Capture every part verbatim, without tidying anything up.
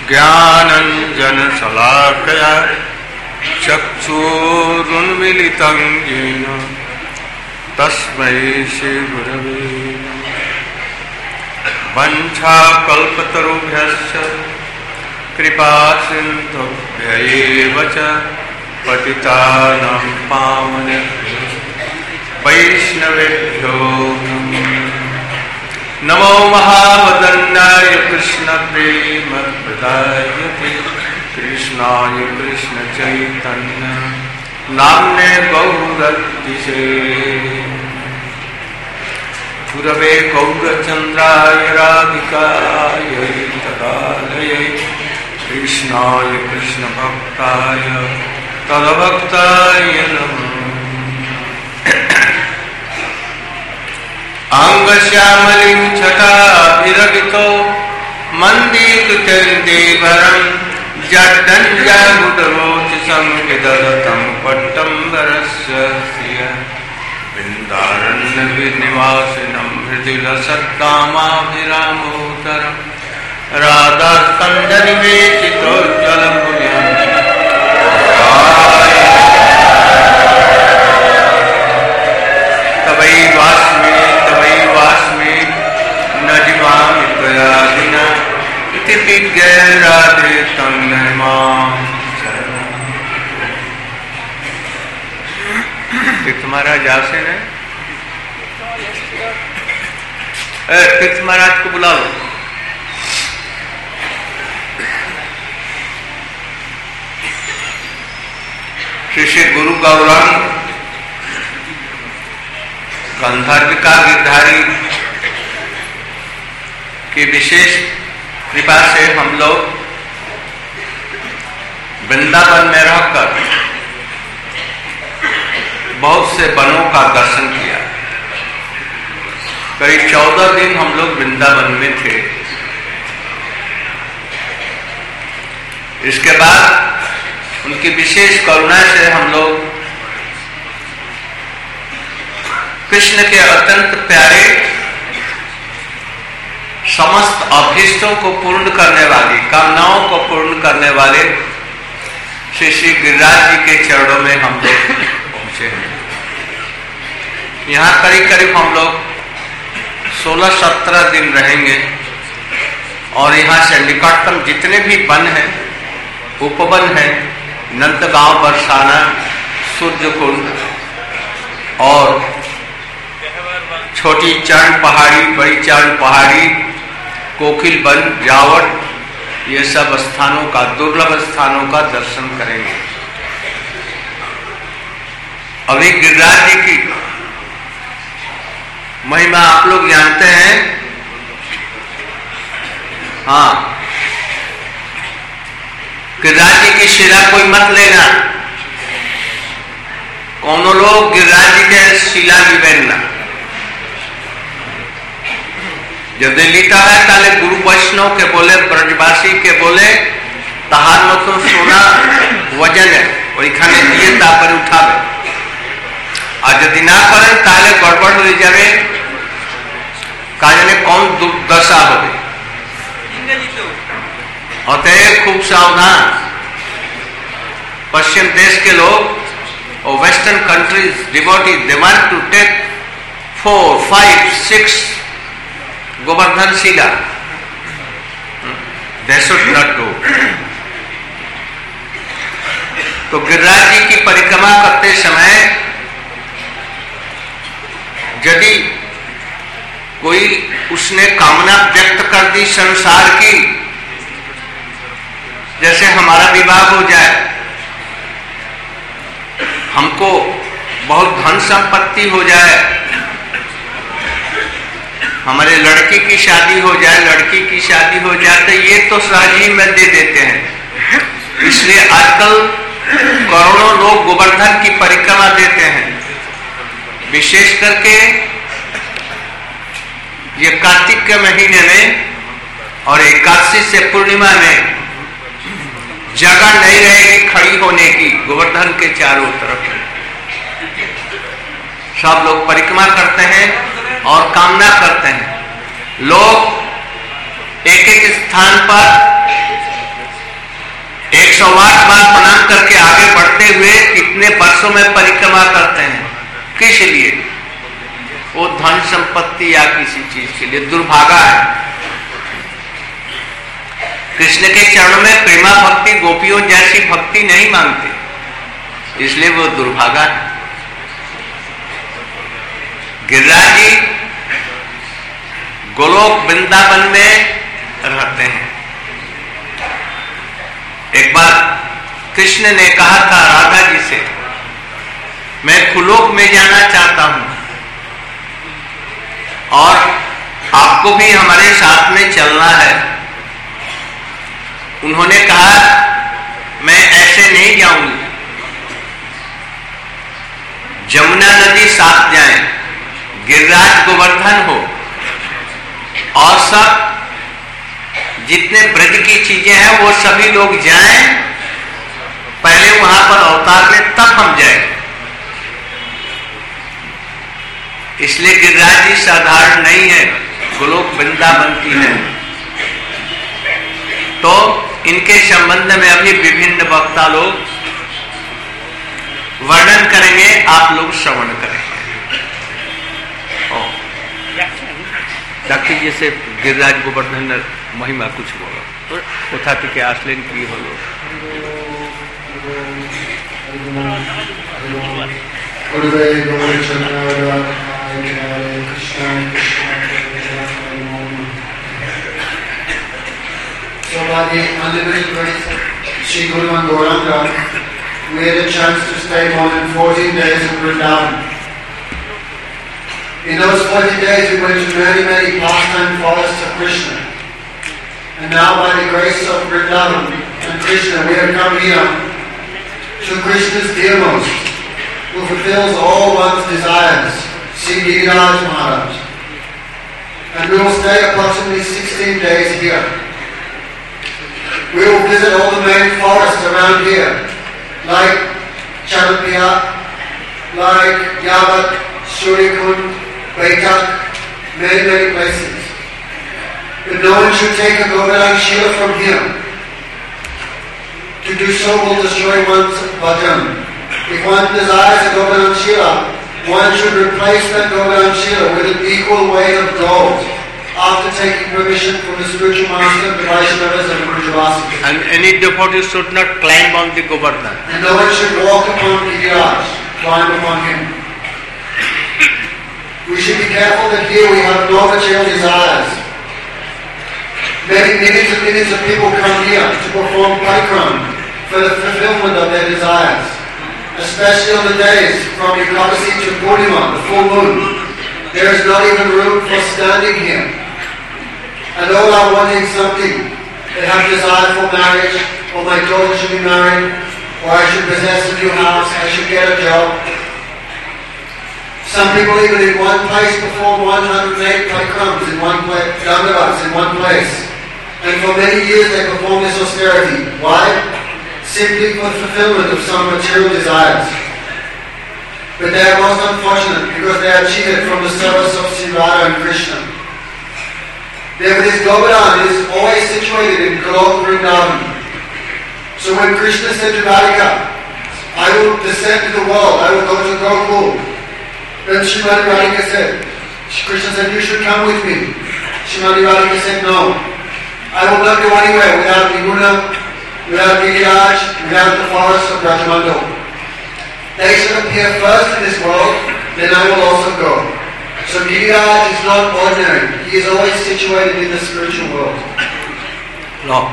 ज्ञानञ्जनशलाकया चक्षुरुन्मीलितं येन तस्मै श्रीगुरवे नमः। वञ्चाकल्पतरुभ्यश्च कृपासिन्धुभ्यैव च पतितानां पावनेभ्यो वैष्णवेभ्यो नमो महावदन्याय कृष्णप्रेमप्रदायते कृष्णाय कृष्णचैतन्य नाम्ने गौरतिसे गुरवे गौरचन्द्राय राधिकायै तदालये कृष्णाय कृष्णभक्ताय तद्भक्ताय नमः। अंगश्यामलिं छटाभिरगितो मन्दीकृतैर्देवरं जड्डञ्जागुटरोचसं विदधतं पट्टम्बरस्य श्रियः वृन्दारण्यनिवासिनं हृदिलसत्कामाभिरामोदरं राधास्कन्धनिवेशितोज्ज्वलपुर्यं तवैवास्मि तवैवास्मि न जीवामि त्वया विना इति विज्ञाय राधे तं मां शरणं। तीर्थ महाराज आसन है, तीर्थ महाराज को बुला लो। श्री श्री गुरु गौरांग गंधर्विका गिरधारी की विशेष कृपा से हम लोग वृंदावन में रहकर बहुत से वनों का दर्शन किया। करीब चौदह दिन हम लोग वृंदावन में थे। इसके बाद उनकी विशेष करुणा से हम लोग कृष्ण के अत्यंत प्यारे समस्त अभीष्टों को पूर्ण करने वाली, कामनाओं को पूर्ण करने वाले श्री श्री गिरिराज जी के चरणों में हम लोग पहुंचे हैं। यहाँ करीब करीब हम लोग सोलह सत्रह दिन रहेंगे और यहाँ से निकटतम जितने भी वन हैं, उपवन है, नंदगांव, बरसाना, सूर्यकुंड और छोटी चरण पहाड़ी, बड़ी चरण पहाड़ी, कोकिल वन, जावट, ये सब स्थानों का, दुर्लभ स्थानों का दर्शन करेंगे। अभी गिरिराज जी की महिमा आप लोग जानते हैं। हाँ, गिरिराज जी की शिला कोई मत लेना, कौनो लोग गिरिराज जी के शिला निवेदना यदि लीता है ताले गुरु वैष्णव के बोले, ब्रजवासी के बोले ताहार मत सोना वजन है और खाने दिए तापर उठावे और यदि ना करें ताले गड़बड़ हो जाए, का जाने कौन दुर्दशा हो। अतएव खूब सावधान। पश्चिम देश के लोग और western countries devotee, they want to take four five six Govardhan shila, they should not go. तो गिरिराज जी की परिक्रमा करते समय यदि कोई उसने कामना व्यक्त कर दी संसार की, जैसे हमारा विवाह हो जाए, हमको बहुत धन संपत्ति हो जाए, हमारे लड़की की शादी हो जाए, लड़की की शादी हो जाए, तो ये तो सहज ही में दे देते हैं। इसलिए आजकल करोड़ों लोग गोवर्धन की परिक्रमा देते हैं। विशेष करके ये कार्तिक के महीने में और एकादशी से पूर्णिमा में जगह नहीं रहेगी खड़ी होने की गोवर्धन के चारों तरफ। सब लोग परिक्रमा करते हैं और कामना करते हैं। लोग एक एक स्थान पर सौ आठ बार प्रणाम करके आगे बढ़ते हुए कितने वर्षों में परिक्रमा करते हैं, किस लिए? वो धन संपत्ति या किसी चीज के लिए। दुर्भागा है। कृष्ण के चरणों में प्रेमा भक्ति गोपियों जैसी भक्ति नहीं मांगते, इसलिए वो दुर्भागा है। गिरिराज जी गोलोक वृंदावन में रहते हैं। एक बार कृष्ण ने कहा था राधा जी से, मैं कुलोक में जाना चाहता हूं और आपको भी हमारे साथ में चलना है। उन्होंने कहा मैं ऐसे नहीं जाऊंगी, जमुना नदी साथ जाए, गिरिराज गोवर्धन हो और सब जितने ब्रज की चीजें हैं वो सभी लोग जाएं, पहले वहां पर अवतार लें तब हम जाएं। इसलिए गिरिराज जी साधारण नहीं है, गोलोक वृंदावन की है। तो इनके संबंध में अभी विभिन्न वक्ता लोग वर्णन करेंगे, आप लोग श्रवण करेंगे। डॉक्टर जी से गिरिराज गोवर्धन महिमा कुछ बोलो, कोथा के आश्लेन की हलो। So by the unlimited grace of Sri Guru and Gauranga, we had a chance to stay more than fourteen days in Vrindavan. In those forty days we went to many, many pastime forests of Krishna. And now by the grace of Vrindavan and Krishna, we have come here to Krishna's dearmost, who fulfills all one's desires, Sri Giriraj Maharaj. And we will stay approximately sixteen days here. We will visit all the main forests around here, like Chanapya, like Yavat, Suryakund, Baitak, many, many places. But no one should take a Govardhan Shila from here. To do so will destroy one's bhajan. If one desires a Govardhan Shila, one should replace that Govardhan Shila with an equal weight of gold after taking permission from the spiritual master, the Vaishnavas and the Brajavasis. And any devotee should not climb on the Govardhan. And no one should walk upon Giriraj, climb upon him. We should be careful that here we have no material desires. Many millions and millions of people come here to perform parikram for the fulfillment of their desires, especially on the days from Ekadasi to Purnima, the full moon. There is not even room for standing here. And all are wanting something. They have desire for marriage, or my daughter should be married, or I should possess a new house, I should get a job. Some people even in one place perform one hundred eight parikrams in one place, dandavats in one place. And for many years they perform this austerity. Why? Simply for the fulfillment of some material desires. But they are most unfortunate because they are cheated from the service of Sri Radha and Krishna. Therefore this Govardhan is always situated in Golok Vrindavan. So when Krishna said to Radhika, I will descend to the world, I will go to Gokul. Then Srimati Radhika said, Krishna said, you should come with me. Srimati Radhika said, no. I will not go anywhere without Nimuna, without Giriraj, without the forest of Brajamandal. They shall appear first in this world, then I will also go. So Giriraj is not ordinary. He is always situated in the spiritual world. No.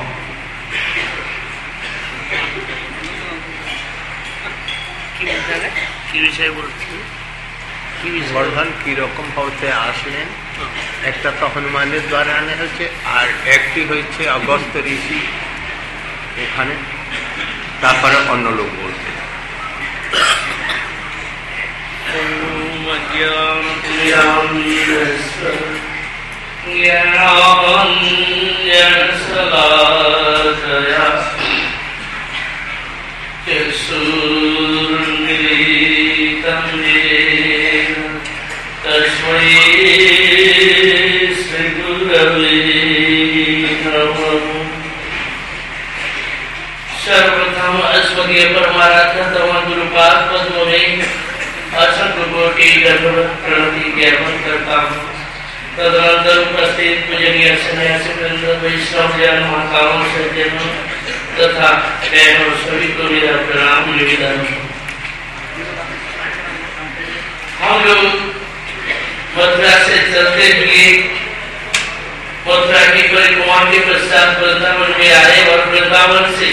वर्धन की रकम होते আসলেন একটা তো হনুমানের দ্বারা আনা হয়েছে আর একটি হয়েছে অগস্ত্য ঋষি ওখানে তারপরে অন্য লোক বলতে तस्मै श्री गुरवे नमः। सर्व स्वर्गीय परमाराध्य तमा गुरुपाद पद्म में असंख्य कोटि प्रणति ज्ञापन करता हूँ। तदनंतर उपस्थित पूजनीय सन्यासी वृंद, वैष्णव जन, माताओं, सज्जनों तथा बहनों सभी को मेरा प्रणाम निवेदन। हम लोग मथुरा से चलते हुए मथुरा की परिक्रमा के पश्चात वृंदावन में आए और वृंदावन से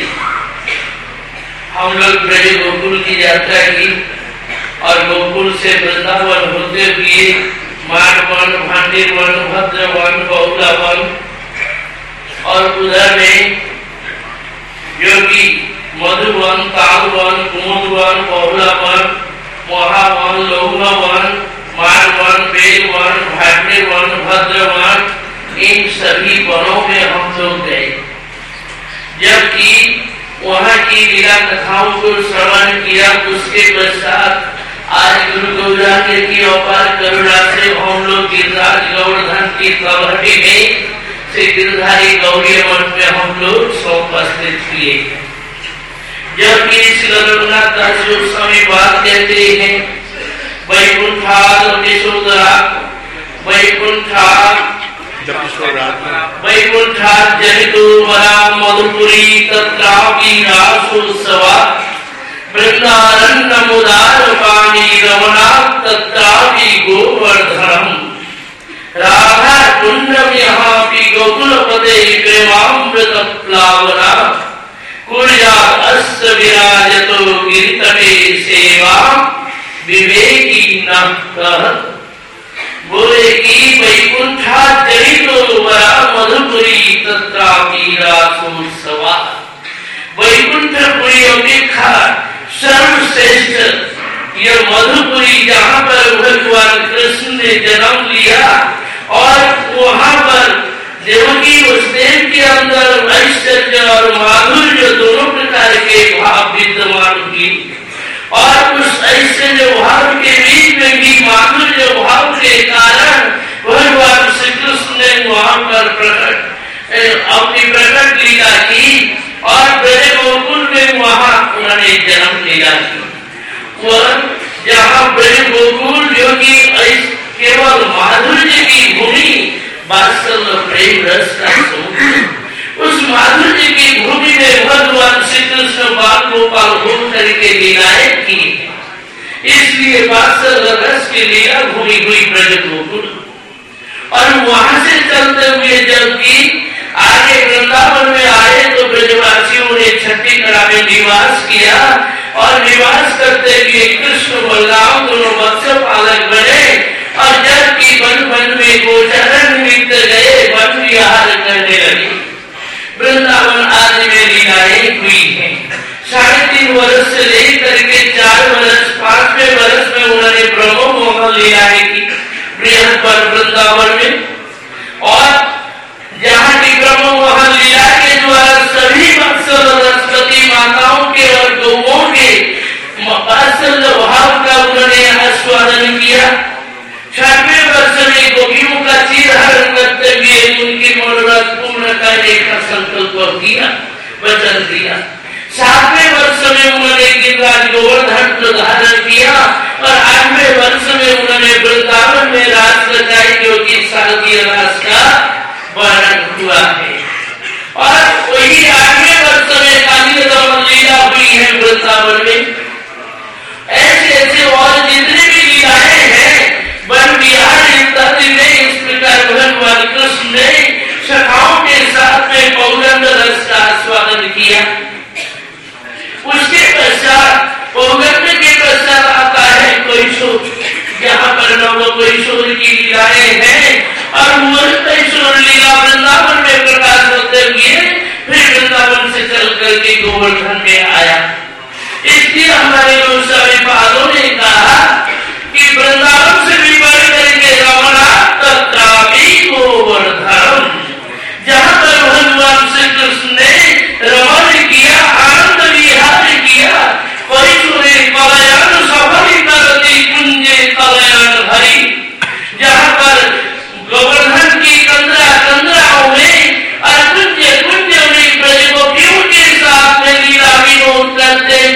हम लोग ब्रज गोकुल की यात्रा की और गोकुल से वृंदावन होते हुए मानवन, भांडीवन, भद्रवन, बहुलावन और उधर में योगी मधुवन, तालवन, कुमुदवन, बहुलावन, महावन, लौहवन, मानवन, बेलवन, भांडीवन, भद्रवन, इन सभी वनों में हम लोग गए। जबकि वहाँ की लीला कथाओं को श्रवण किया, उसके पश्चात आज गुरु गौरांग की अपार करुणा से हम लोग गिरिराज गौवर्धन की तलहटी में से गिरधारी गौरी मठ में हम लोग उपस्थित हुए। जबकि श्री रघुनाथ दास स्वामी बात कहते हैं, वैकुंठाद यशोदरा वैकुंठा वैकुंठा जनितो वरा मधुपुरी तत्रापि रासोत्सवा वृंदारण्यमुदार पाणी रमणा तत्रापि गोवर्धनम राधा कुंडम यहापि गोकुलपदे प्रेमामृत प्लावना कुर्यात् अस्त विराजतो गिरितटे सेवा विवेकी न कहत। बोले कि वैकुंठा जनितो वरा मधुपुरी तत्रापि रासोत्सवा। वैकुंठपुरी अपेक्षा सर्वश्रेष्ठ यह मधुपुरी जहाँ पर भगवान कृष्ण ने जन्म लिया और वहाँ पर देवकी वसुदेव के अंदर ऐश्वर्य और माधुर्य दोनों प्रकार के भाव विद्यमान हुए और उस ऐश्वर्य भाव के बीच में भी माधुर्य भाव के कारण भगवान श्री कृष्ण ने वहाँ पर प्रकट अपनी प्रकट लीला की और ब्रज गोकुल में वहाँ उन्होंने जन्म लीला की। वह जहाँ ब्रज गोकुल जो कि केवल माधुर्य की भूमि, वास्तव प्रेम रस का समुद्र, उस माधुर्य की भूमि में भगवान श्री कृष्ण बाल गोपाल होकर के लीलाएं की। इसलिए वास्तव रस की लीला भूमि हुई ब्रज गोकुल। और वहां से चलते हुए जबकि आगे वृंदावन में आए तो ब्रजवासियों ने छठी कड़ा में निवास किया और निवास करते हुए कृष्ण बलराम दोनों मत्स्य पालक बने और जबकि वन वन में गोचरण निमित्त गए, वन विहार करने लगे। वृंदावन आदि में लीलाएं हुई हैं। साढ़े तीन वर्ष से लेकर के चार वर्ष पांचवें वर्ष में उन्होंने ब्रह्म मोहन लीलाएं की बृहद पर वृंदावन में। और जहाँ की ब्रह्म मोहन लीला के द्वारा सभी सरस्वती माताओं के और गौओं के वात्सल्य भाव का उन्होंने आस्वादन किया। छठवें वर्ष में गोपियों का चीरहरण करते हुए उनकी मनोरथ पूर्ण करने का संकल्प किया, वचन दिया। सातवें वर्ष में उन्होंने गिरिराज गोवर्धन धारण किया और आठवें वर्ष में उन्होंने वृंदावन में रास रचाई, जो कि शारदीय रास का वर्णन हुआ है। और वही आठवें वर्ष में काली रमन लीला हुई है वृंदावन में। ऐसे ऐसे और जितने भी लीलाएं हैं वन विहार इत्यादि में इस प्रकार भगवान कृष्ण ने सखाओं के साथ में पौगंड रस का आस्वादन किया। उसके पश्चात पौगंड के पश्चात आता है कैशोर, जहाँ पर नव कैशोर की लीलाएं हैं और वह कैशोर लीला वृंदावन में प्रकाश होते हुए फिर वृंदावन से चल करके गोवर्धन में आया। इसलिए हमारे गोस्वामी पादों ने कहा कि वृंदावन से भी बढ़ करके रमणा तत्रापि गोवर्धनम, जहाँ पर भगवान श्री कृष्ण ने रमण किया, आनंद विहार किया। परिसुरे कलयान सफली करती कुंजे कलयान भरी, जहाँ पर गोवर्धन की कंदरा कंदराओं में और कुंज कुंज में ब्रज गोपियों के साथ में लीला विनोद करते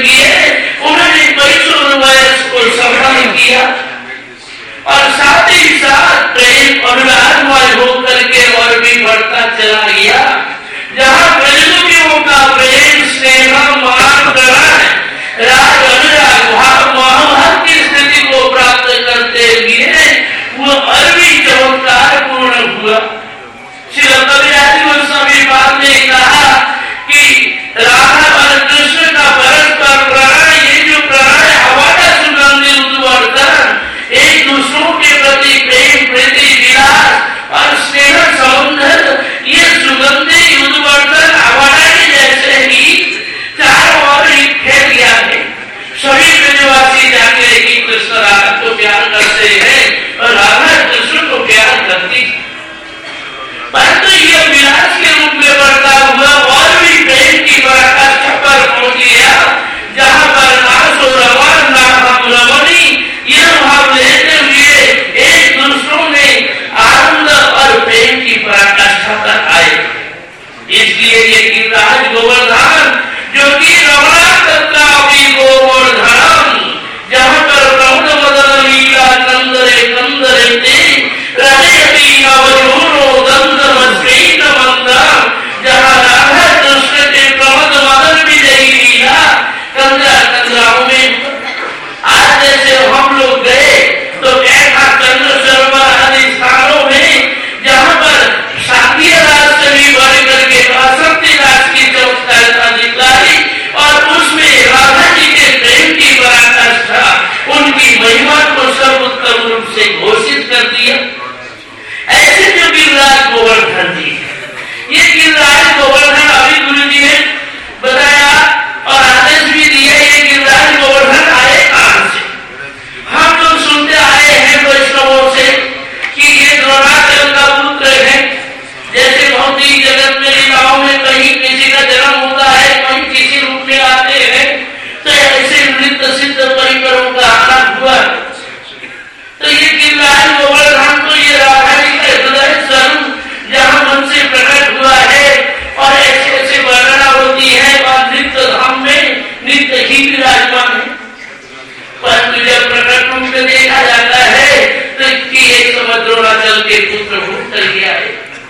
जानकी रमणा तत्रापि गोवर्धनम, जहाँ पर प्रमोद मदन लीला कंदरे कंदरे ते रजयति नवजोरो दंतमस्मिन मंदा, जहाँ राधा कृष्ण के प्रमोद मदन विजयी लीला कंदरा कंदराओं में। आज जैसे हम लोग गए तो ऐसा चंद्र सरोवर आदि स्थानों में जहाँ पर शांति राज से भी बढ़ करके आसक्ति राज की चमत्कारिता दिखलाई और उसमें राधा जी के प्रेम की पराकाष्ठा, उनकी महिमा को सर्वोत्तम रूप से घोषित कर दिया। ऐसे जो गिरिराज गोवर्धन जी, ये गिरिराज गोवर्धन अभी गुरु जी ने बताया और आदेश भी दिया, ये गिरिराज गोवर्धन आए कहां से? हम लोग सुनते आए हैं वैष्णवों से कि ये द्रोणाचल का पुत्र है। जैसे भौतिक जगत में लीलाओं में कहीं किसी का जन्म होता है, कहीं किसी रूप में आते हैं, तो ऐसे नृत्य सिद्ध परिकरों का आना हुआ। तो ये गिरिराज गोवर्धन तो ये राधा जी का हृदय स्वरूप जहाँ मन से प्रकट हुआ है और ऐसे ऐसे वर्णना होती है और नित्य धाम में नित्य ही विराजमान है। परंतु जब प्रकट रूप में देखा जाता है तो इसकी एक समझ द्रोणाचल के पुत्र होकर गया है।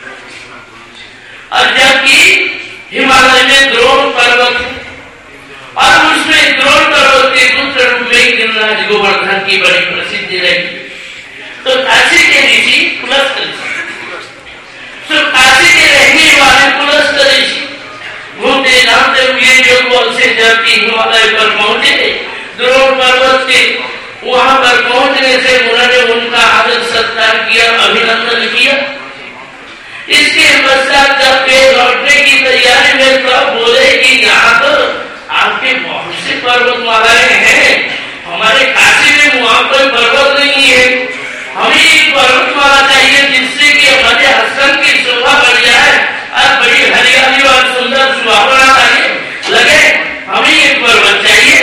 और जबकि हिमालय में द्रोण पर्वत और उसमें द्रोण पर्वत के पुत्र रूप में गिरिराज गोवर्धन की बड़ी प्रसिद्धि रही। तो काशी के ऋषि पुलस्त ऋषि, तो काशी के रहने वाले पुलस्त ऋषि घूमते घामते हुए जो बल से जबकि हिमालय पर पहुंचे, द्रोण पर्वत के वहां पर पहुंचने से उन्होंने उनका आदर सत्कार किया, अभिनंदन किया। इसके पश्चात जब वे लौटने की तैयारी में तब बोले कि यहाँ तो आपके बहुत से पर्वतमालाएं हैं, हमारे काशी में वहां कोई पर्वत नहीं है, हमें एक पर्वतमाला चाहिए जिससे कि हमारे हसन की शोभा बढ़ जाए और बड़ी हरियाली और सुंदर सुहावना लगे, हमें एक पर्वत चाहिए।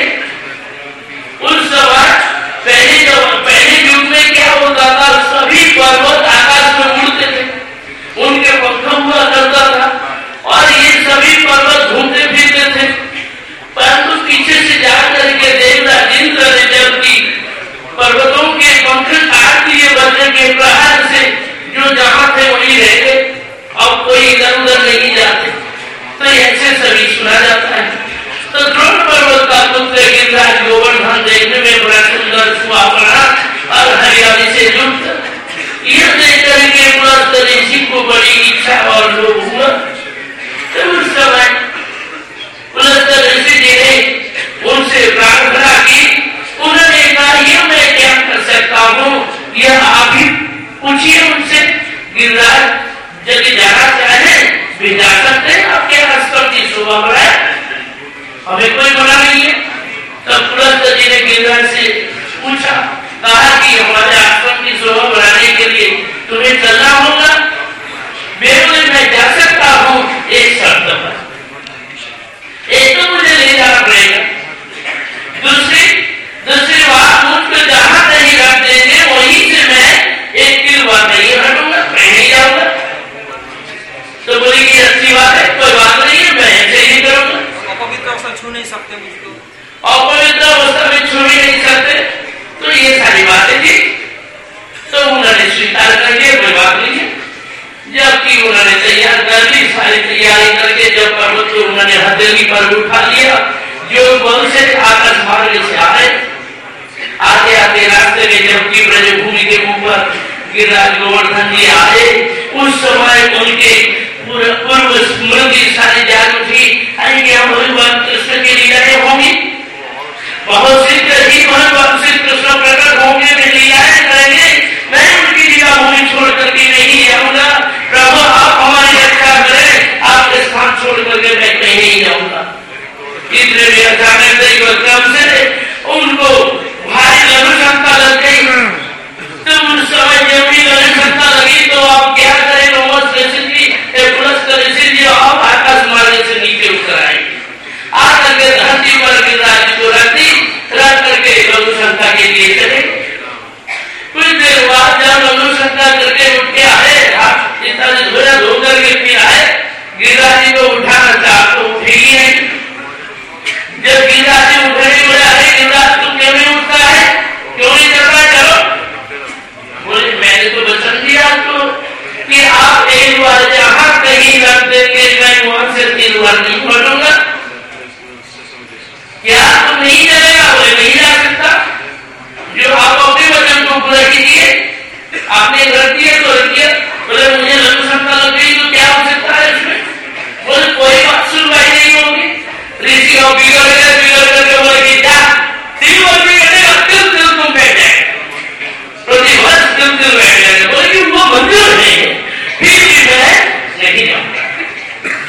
उस समय पहले जो पहले युग में क्या होता था, सभी पर्वत आकाश में उड़ते थे, उनके पंखों हुआ करता था और ये सभी पर्वत घूमते फिरते थे। परंतु पीछे से जाकर के देवराज इंद्र ने जबकि पर्वतों के पंख काट दिए वज्र के प्रहार से, जो जहां थे वहीं रह गए, अब कोई इधर उधर नहीं जाते। तो ऐसे सभी सुना जाता है। तो द्रोण पर्वत का पुत्र गिरिराज गोवर्धन देखने में बड़ा सुंदर सुहावना और हरियाली से युक्त, यह देख करके पुलस्त ऋषि को बड़ी इच्छा और लोभ हुआ। तो उस समय पुलस्त ऋषि जी ने उनसे प्रार्थना की। उन्होंने कहा यह मैं क्या कर सकता हूँ, यह आप ही पूछिए उनसे। गिरिराज यदि जाना चाहे भी जा सकते हैं, आपके आसपास की शोभा बढ़ाए, हमें कोई मना नहीं है। तब पुलस्त जी ने गिरिराज से पूछा, कहा कि हमारे आश्रम की शोभा बढ़ाने के लिए तुम्हें चलना होगा। मैं जा सकता हूँ एक शर्त पर, एक तो मुझे ले जाना पड़ेगा, दूसरी दूसरी बात मुझको जहाँ कहीं रख देंगे वहीं से मैं एक किल बात नहीं हटूंगा, मैं नहीं जाऊंगा। तो बोली कि अच्छी बात है, कोई बात नहीं है, मैं ऐसे ही करूंगा। अपवित्र अवस्था छू नहीं सकते मुझको, अपवित्र अवस्था में छू ही नहीं सकते, तो ये सारी बातें थी। तो उन्होंने स्वीकार कर लिया, कोई बात नहीं है। जबकि उन्होंने तैयार कर ली, सारी तैयारी करके जब पर्वत को उन्होंने हथेली पर उठा लिया, जो बल से आकाश मार्ग से आए, आते आते रास्ते में जबकि ब्रजभूमि के ऊपर गिरिराज गोवर्धन जी आए, उस समय उनके पूर्व स्मृति सारी जाग उठी। भगवान कृष्ण की लीलाएं होंगी, बहुत शीघ्र ही भगवान श्री कृष्ण प्रकट होंगे, वे लीलाएं करेंगे, मैं उनकी लीला भूमि छोड़ करके नहीं जाऊंगा। प्रभु आप हमारी रक्षा करें, आपके स्थान छोड़ करके मैं कहीं नहीं जाऊंगा। इतने भी अचानक दैव क्रम से उनको भारी लघुशंका लग गई। तो उस समय जब भी लघुशंका लगी तो आप क्या करें, रोमस ऋषि जी, पुलस्त ऋषि जी आप आकाश मार्ग से नीचे उतर आए, आकर के धरती पर गिरिराज को रख दी, रख करके लघुशंका के लिए चले। कुछ देर बाद जब लघुशंका करके उठ के आए,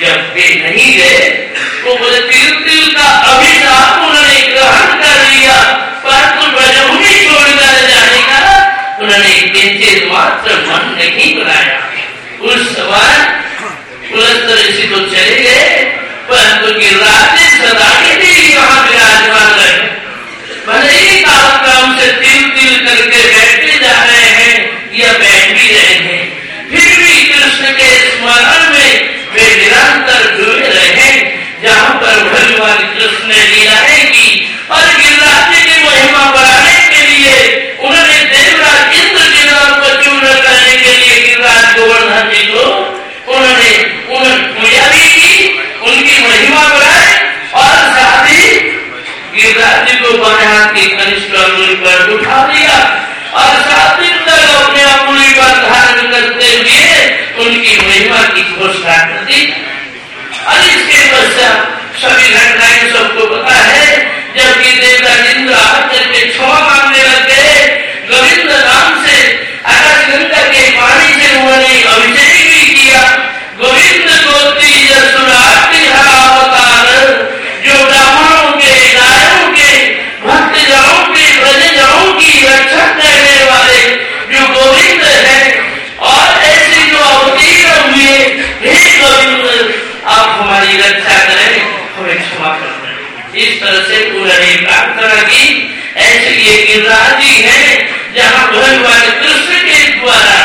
जब वे नहीं गए तो बोले तिल तिल का अभिशाप उन्होंने ग्रहण कर लिया, परंतु ब्रजभूमि छोड़कर जाने का उन्होंने किंचित मात्र मन नहीं बनाया। उस समय पुलस्तर ऋषि तो चले गए, परंतु गिरिराज सदा के लिए यहाँ विराजमान रहे। भले ही कालक्रम से तिल तिल करके बैठते जा रहे हैं या बैठ भी रहे हैं, फिर भी कृष्ण के स्मरण में वे निरंतर जुड़े रहे। जहाँ पर भगवान कृष्ण ने लीलाएं की और गिरिराज की महिमा बढ़ाने के लिए उन्होंने देवराज इंद्र के नाम पर चूर्ण करने के लिए गिरिराज गोवर्धन जी को उन्होंने उन्होंने पूजा भी की, उनकी महिमा बढ़ाई और साथ ही गिरिराज जी को बाएं हाथ की कनिष्ठ अंगुली पर उठा दिया और सात दिन तक अपने अंगुली पर धारण करते हुए उनकी महिमा की घोषणा कर दी। और इसके पश्चात सभी घटनाएं सबको पता है। जबकि देवराज इंद्र आकर के क्षमा मांगने लगे, गोविंद नाम से आकाश गंगा के पानी से उन्होंने अभिषेक भी किया। गोविंद गोत्री यशुराति अवतार, जो ब्राह्मणों के, गायों के, भक्तजनों के, ब्रजजनों की रक्षा करने वाले जो गोविंद है, और ऐसे जो अवतीर्ण हुए, हे गोविंद आप हमारी रक्षा करें, हमें क्षमा कर दें। इस तरह से उन्होंने प्रार्थना की। ऐसे ये गिरिराज जी है जहाँ भगवान कृष्ण के द्वारा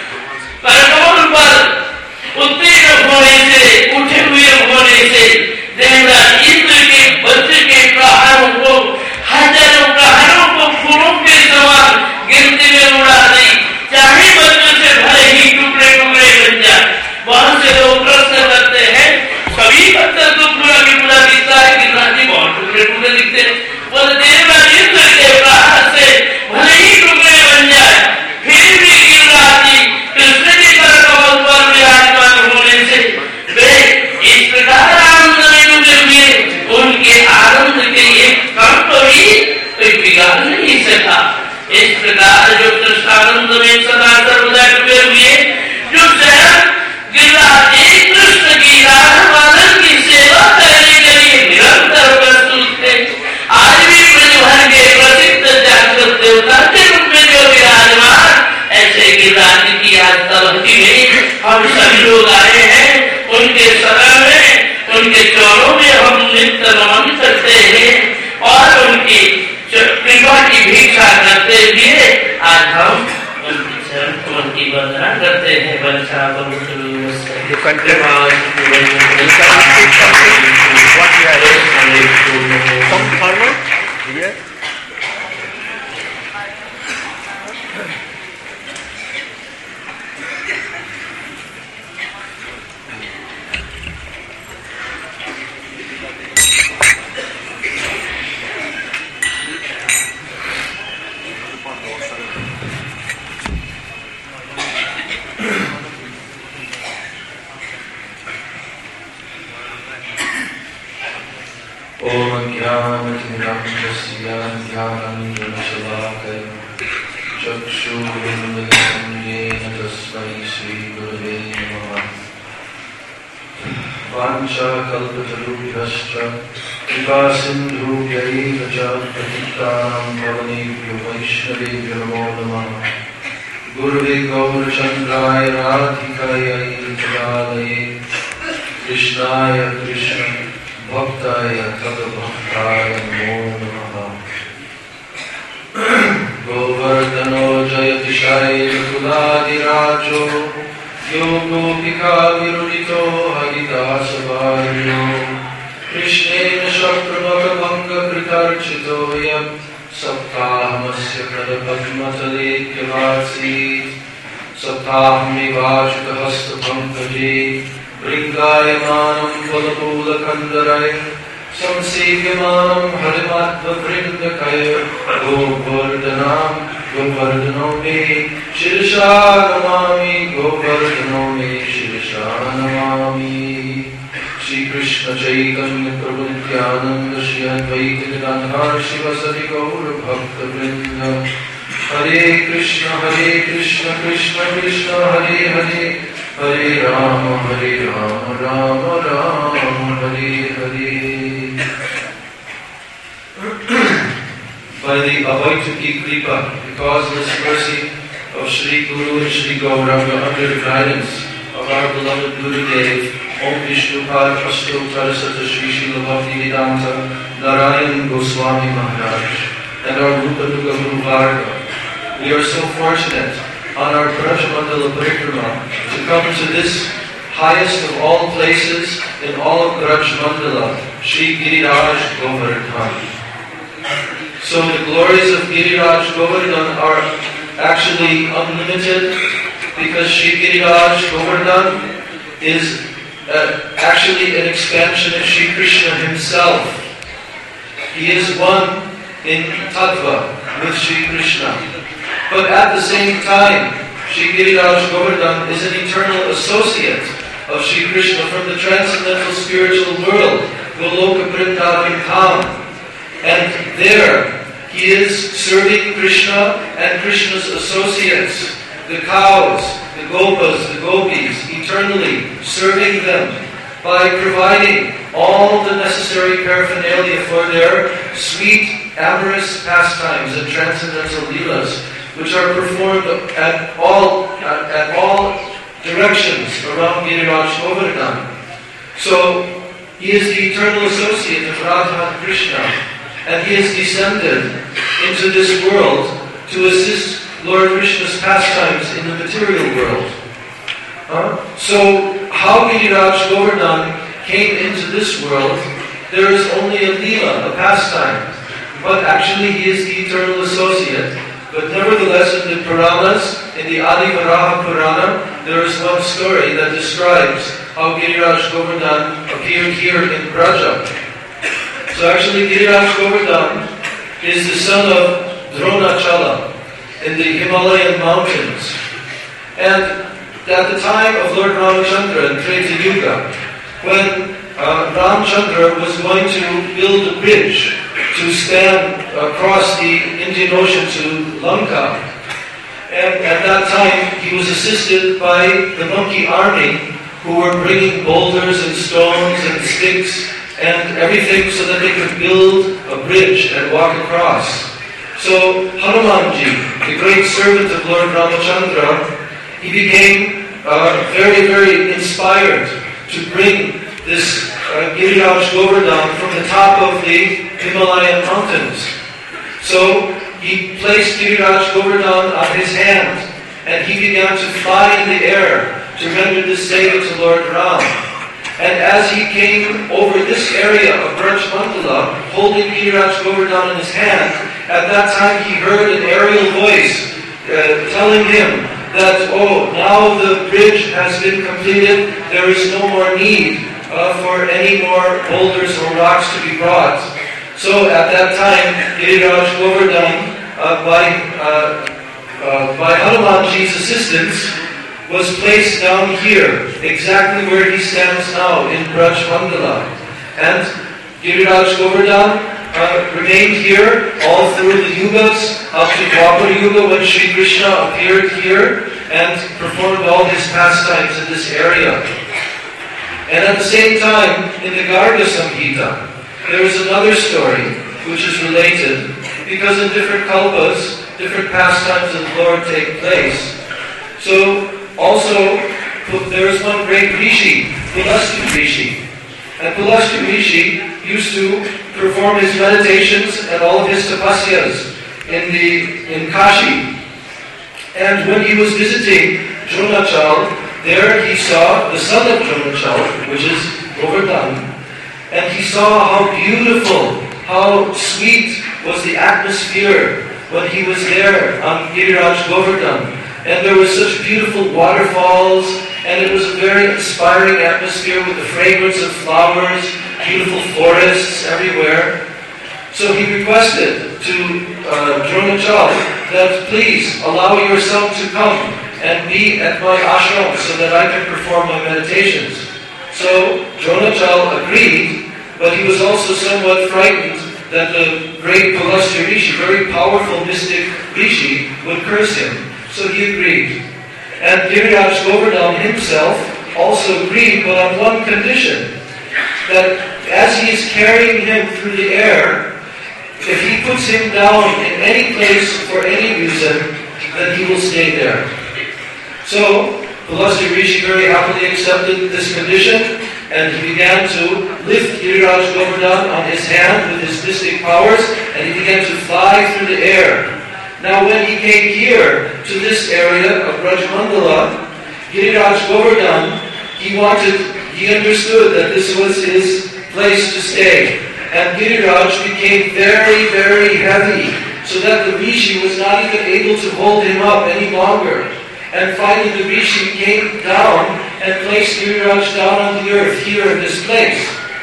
करकमल पर उत्तीर्ण होने से, उठे हुए होने से देवराज इंद्र के वज्र के प्रहारों को, हजारों प्रहारों को फूलों के समान गिनती में उड़ा दी। चाहे वज्र से भले ही टुकड़े टुकड़े बन जाए। वहां से लोग प्रश्न करते हैं, सभी पत्थर तो पूरा भी पूरा दिखता है, गिरिराज जी बहुत टुकड़े टुकड़े दिखते हैं। बोले देवराज इंद्र के प्रहार से भले ही टुकड़े बन जाए, फिर भी गिरिराज जी कृष्ण के करकमल पर विराजमान होने से वे इस प्रकार आनंद में डूबे हुए, उनके आनंद के एक कण को भी कोई बिगाड़ नहीं सका। इस प्रकार जो कृष्णानंद में सदा सर्वदा डूबे हुए, जो स्वयं गिरिराज एक कृष्ण की राधा माधव की सेवा करने के लिए निरंतर प्रस्तुत थे। आज भी ब्रजभर के प्रसिद्ध जागृत देवता के रूप में जो विराजमान, ऐसे गिरिराज की आज तलहटी में हम सभी लोग आए हैं। उनके शरण में, उनके चरणों में हम नित्य नमन करते हैं और उनकी कृपा की भिक्षा करते हुए आज हम उनकी चरण कमल की वंदना करते हैं। वंशा You can tell you can speak something what you are come forward here. ओम ज्ञानतिमिरान्धस्य ज्ञानाञ्जनशलाकया चक्षुरुन्मिलितं येन तस्मै श्रीगुरवे नमः। वाञ्छाकल्पतरुभ्यश्च कृपासिन्धुभ्यैव च पतितानां पावनेभ्यो वैष्णवेभ्यो नमो नमः। गुरुवे गौरचन्द्राय राधिकायै जलालये कृष्णाय कृष्ण भक्ताय तद्भक्ताय नमो नमः। गोवर्धनो जयति शैलकुलादिराजो यो गोपिका विरुणितो हरिदासवार्यो कृष्णेन शक्रमकभङ्गकृतार्चितो यत् सप्ताहमस्य करपद्मतलेत्यवासीत् सप्ताहमेवाच्युतहस्तपङ्कजे भृङ्गायमानं फलपूलकन्दरय संसेव्यमानं हरिमाध्ववृन्दकय गोवर्धनं गोवर्धनो मे शिरसा नमामि गोवर्धनो मे शिरसा नमामि। श्री कृष्ण चैतन्य प्रभु नित्यानंद श्री अद्वैत गदाधर शिवसदि गौर भक्तवृंद। हरे कृष्ण हरे Krishna Krishna Krishna Hare Hare Hare Rama, Hare Rama, Rama Rama, Hare Hare. By the Avaituki Kripa, the causeless mercy of Sri Guru and Sri Gauranga under the guidance of our beloved Gurudev, Om Vishnupad Ashtottara Sata Sri Srila Bhaktivedanta Narayan Goswami Maharaj, and our Rupa Nuga Guru Varga, we are so fortunate on our Braj Mandala Parikrama to come to this highest of all places in all of Braj Mandala, Sri Giriraj Govardhan. So the glories of Giriraj Govardhan are actually unlimited, because Sri Giriraj Govardhan is uh, actually an expansion of Sri Krishna himself. He is one in Tattva with Sri Krishna. But at the same time, Sri Giriraj Govardhan is an eternal associate of Sri Krishna from the transcendental spiritual world, Goloka Vrindavan Dham. And there, he is serving Krishna and Krishna's associates, the cows, the gopas, the gopis, eternally serving them by providing all the necessary paraphernalia for their sweet, amorous pastimes and transcendental leelas, which are performed at all at, at all directions around Giriraj Govardhan. So he is the eternal associate of Radha and Krishna, and he has descended into this world to assist Lord Krishna's pastimes in the material world. Huh? So, how Giriraj Govardhan came into this world, there is only a leela, a pastime, but actually he is the eternal associate. But nevertheless, in the Puranas, in the Adi Varaha Purana, there is one story that describes how Giriraj Govardhan appeared here in Braja. So actually, Giriraj Govardhan is the son of Dronachala in the Himalayan mountains. And at the time of Lord Ramachandra in Treta Yuga, when uh, Ramchandra was going to build a bridge to span across the Indian Ocean to Lanka, and at that time he was assisted by the monkey army, who were bringing boulders and stones and sticks and everything so that they could build a bridge and walk across. So Hanumanji, the great servant of Lord Ramachandra, he became uh, very, very inspired to bring this uh, Giriraj Govardhan from the top of the Himalayan mountains. So he placed Giriraj Govardhan on his hand, and he began to fly in the air to render this seva to Lord Ram. And as he came over this area of Braj Mandala, holding Giriraj Govardhan in his hand, at that time he heard an aerial voice uh, telling him that, oh, now the bridge has been completed, there is no more need uh, for any more boulders or rocks to be brought. So at that time, Giriraj Govardhan, uh, by, uh, uh, by Hanumanji's assistance, was placed down here, exactly where he stands now in Braj Mandala. And Giriraj Govardhan uh, remained here all through the yugas, up to Dwapara Yuga when Sri Krishna appeared here and performed all his pastimes in this area. And at the same time, in the Garga Samhita, there is another story which is related, because in different kalpas, different pastimes of the Lord take place. So, also, there is one great Rishi, Pulastu Rishi. And Pulastu Rishi used to perform his meditations and all of his tapasyas in the in Kashi. And when he was visiting Dronachal, there he saw the son of Dronachal, which is Govardhan. And he saw how beautiful, how sweet was the atmosphere when he was there on Giriraj Govardhan. And there were such beautiful waterfalls, and it was a very inspiring atmosphere with the fragrance of flowers, beautiful forests everywhere. So he requested to uh, Dronachal that please allow your son to come and be at my ashram so that I can perform my meditations. So Dronachal agreed, but he was also somewhat frightened that the great Pulastya Rishi, very powerful mystic Rishi, would curse him. So he agreed. And Giriraj Govardhan himself also agreed, but on one condition, that as he is carrying him through the air, if he puts him down in any place for any reason, then he will stay there. So, Pulasya Rishi very happily accepted this condition, and he began to lift Giriraj Govardhan on his hand with his mystic powers, and he began to fly through the air. Now when he came here to this area of Brajmandala, Giriraj Govardhan, he wanted, he understood that this was his place to stay. And Giriraj became very, very heavy, so that the Rishi was not even able to hold him up any longer. And finally the Rishi came down and placed Giriraj down on the earth here in this place.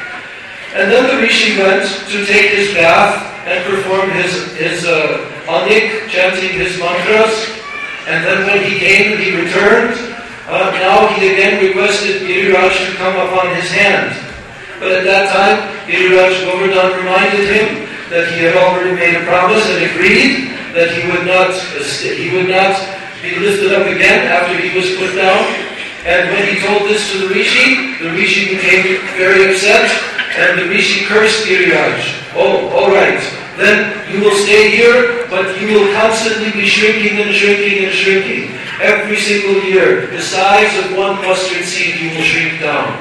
And then the Rishi went to take his bath and perform his, his uh, anik, chanting his mantras. And then when he came and he returned, uh, now he again requested Giriraj to come upon his hand. But at that time, Giriraj Govardhan reminded him that he had already made a promise and agreed that he would not he would not be lifted up again after he was put down. And when he told this to the Rishi, the Rishi became very upset, and the Rishi cursed Giriraj. Oh, all right. Then you will stay here, but you will constantly be shrinking and shrinking and shrinking. Every single year, the size of one mustard seed, you will shrink down.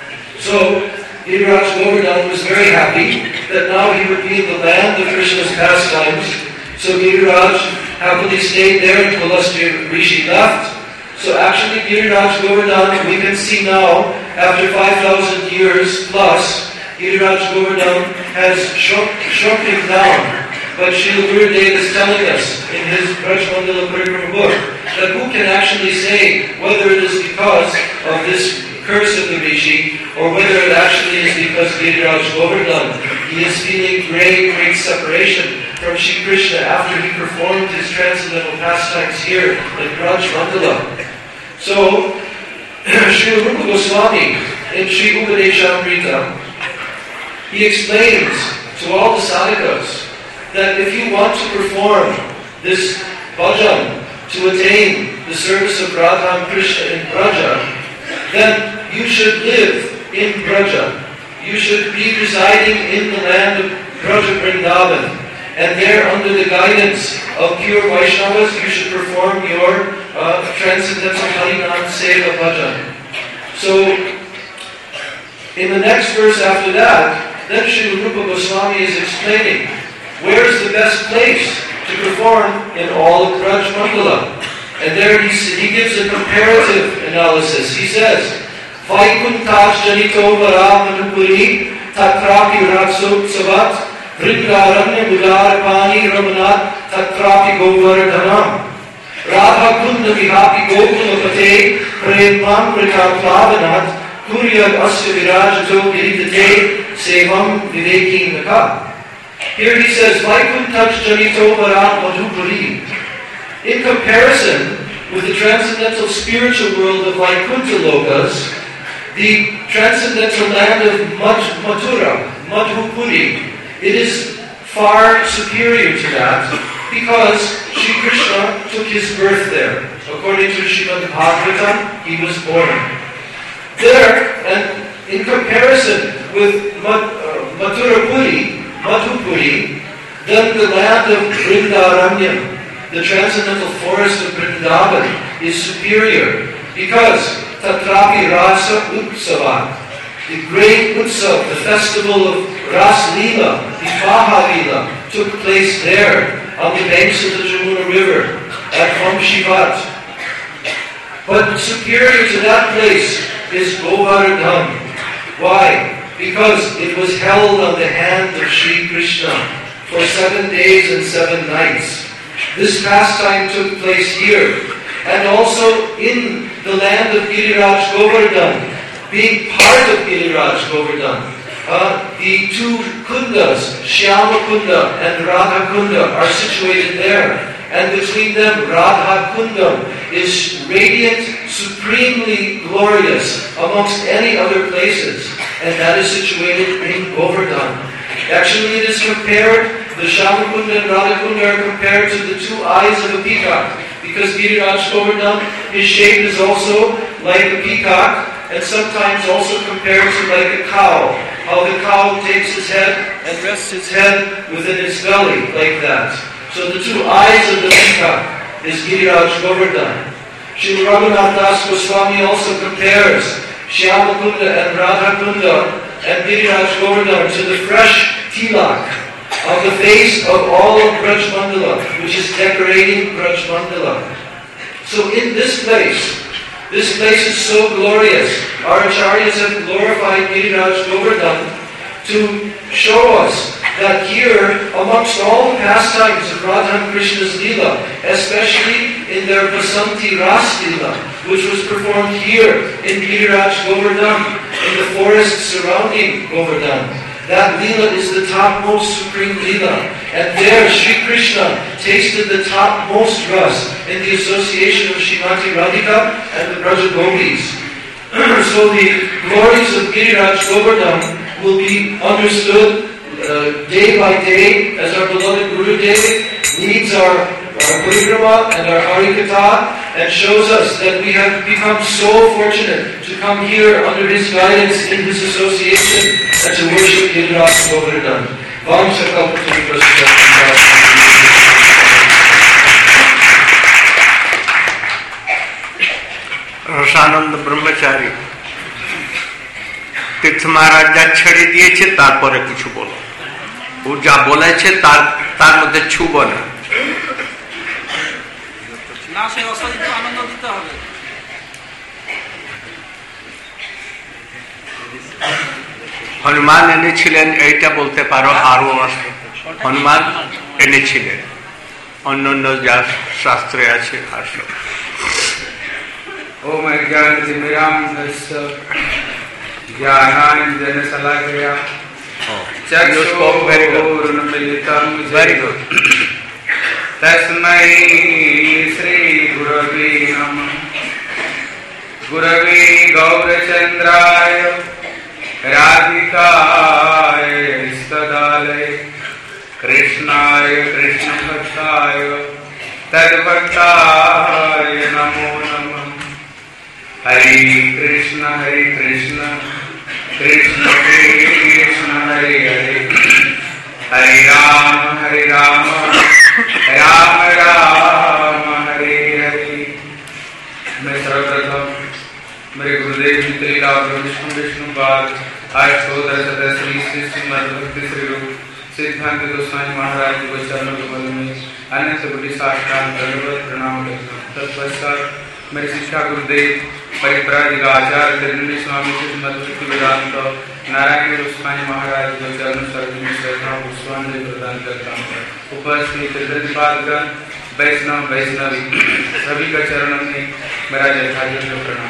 So, Giriraj Govardhan was very happy that now he would be in the land of Krishna's pastimes. So Giriraj happily stayed there until Pulasya Rishi left. So actually Giriraj Govardhan, we can see now, after five thousand years plus, Giriraj Govardhan has shrunk, shrunken down. But Srila Gurudev is telling us in his Brajmandala Parikrama book that who can actually say whether it is because of this curse of the Rishi or whether it actually is because Giriraj Govardhan, he is feeling great, great separation from Shri Krishna after he performed his transcendental pastimes here in Brajmandala. So, Srila Rupa Goswami in Sri Upadeshamrita, he explains to all the sadhakas that if you want to perform this bhajan to attain the service of Radha and Krishna in Braja, then you should live in Braja. You should be residing in the land of Braja Vrindavan. And there, under the guidance of pure Vaishnavas, you should perform your uh, transcendental Harinam Seva bhajan. So, in the next verse after that, then Srila Rupa Goswami is explaining where is the best place to perform in all of Brajmandala. And there he, he gives a comparative analysis. He says, Vaikuntaj janito varamanupuri tatrapi ratsotsavat vrindaranya mudarapani ramanat tatrapi govardhanam radha kunda vihapi gokulapate premam pritaplavanat kuryad asya virajato giridate sevam viveki naka. Here he says, Vaikuntaj janito varat madhupuri. In comparison with the transcendental spiritual world of Vaikuntha Lokas, the transcendental land of Mathura, Madhupuri, it is far superior to that because Shri Krishna took his birth there. According to Srimad Bhagavatam, he was born there. And in comparison with Mathurapuri, Madhupuri, then the land of Vrindaranyam, the transcendental forest of Vrindavan, is superior because Tatrapi Rasa Utsava, the great Utsav, the festival of Ras Leela, the Maha Leela, took place there on the banks of the Jamuna River at Vamshivat. But superior to that place is Govardhan. Why? Because it was held on the hand of Shri Krishna for seven days and seven nights. This pastime took place here, and also in the land of Giriraj Govardhan, being part of Giriraj Govardhan. Uh, the two kundas, Shyama Kunda and Radha Kunda, are situated there. And between them, Radha Kundam is radiant, supremely glorious amongst any other places. And that is situated in Govardhan. Actually, it is compared, the Shyama Kunda and Radha Kunda are compared to the two eyes of a peacock. because Giriraj Govardhan, his shape is also like a peacock and sometimes also compared to like a cow. How the cow takes his head and rests his head within its belly like that. So the two eyes of the peacock is Giriraj Govardhan. Srila Raghunath Das Goswami also compares Shyamakunda and Radhakunda and Giriraj Govardhan to the fresh tilak on the face of all of Braj Mandala, which is decorating Braj Mandala. So in this place, this place is so glorious. Our acharyas have glorified Giriraj Govardhan to show us that here, amongst all the pastimes of Radha and Krishna's Leela, especially in their Basanti Ras Leela, which was performed here in Giriraj Govardhan, in the forest surrounding Govardhan, that Leela is the topmost supreme Leela. And there Sri Krishna tasted the topmost ras in the association of Srimati Radhika and the Braja Gopis. So the glories of Giriraj Govardhan will be understood uh, day by day as our beloved Guru Dev leads our our Parikrama and our Harikatha and shows us that we have become so fortunate to come here under his guidance in his association and to worship Giriraj Govardhan. রসানন্দ ব্রহ্মচারী তীর্থ মহারাজ যা ছেড়ে দিয়েছে তারপরে কিছু বলো, ও যা বলেছে তার তার মধ্যে ছুব না। না, সে অসাধিত আনন্দ দিতে হবে। হনুমান এনেছিলেন এইটা বলতে পারো, আরো হনুমান এনেছিলেন, অন্য অন্য যা শাস্ত্রে আছে আর সব। ओम ज्ञानतिमिरान्धस्य ज्ञानाञ्जनशलाकया चक्षुरुन्मीलितं वेरी गुड तस्मै श्री गुरवे नमः। गुरवे गौरचन्द्राय राधिकाय तदालय कृष्णाय कृष्णभक्ताय तद्भक्ताय नमो नमः। हरे कृष्ण हरे कृष्ण कृष्ण कृष्ण हरे हरे हरे राम हरे राम राम राम हरे हरे। मैं सर्वप्रथम मेरे गुरुदेव लीला विष्णु विष्णुपाद आठोदर सदस्य श्री श्रीमद् भक्ति श्री रूप सिद्धांत गोस्वामी महाराज जी को चरणों कमल में अनंत कोटि साष्टांग दंडवत प्रणाम करता हूं। तत्पश्चात मेरे शिक्षा गुरुदेव परिव्राजक आचार्य त्रिवेणी स्वामी श्रीमद् भक्ति वेदांत नारायण गोस्वामी महाराज को चरणों सर्वत्र में श्रद्धा पुष्पांजलि प्रदान करता हूं। उपस्थित त्रिपादगण वैष्णव वैष्णवी सभी का चरणों में मेरा यथायोग्य प्रणाम।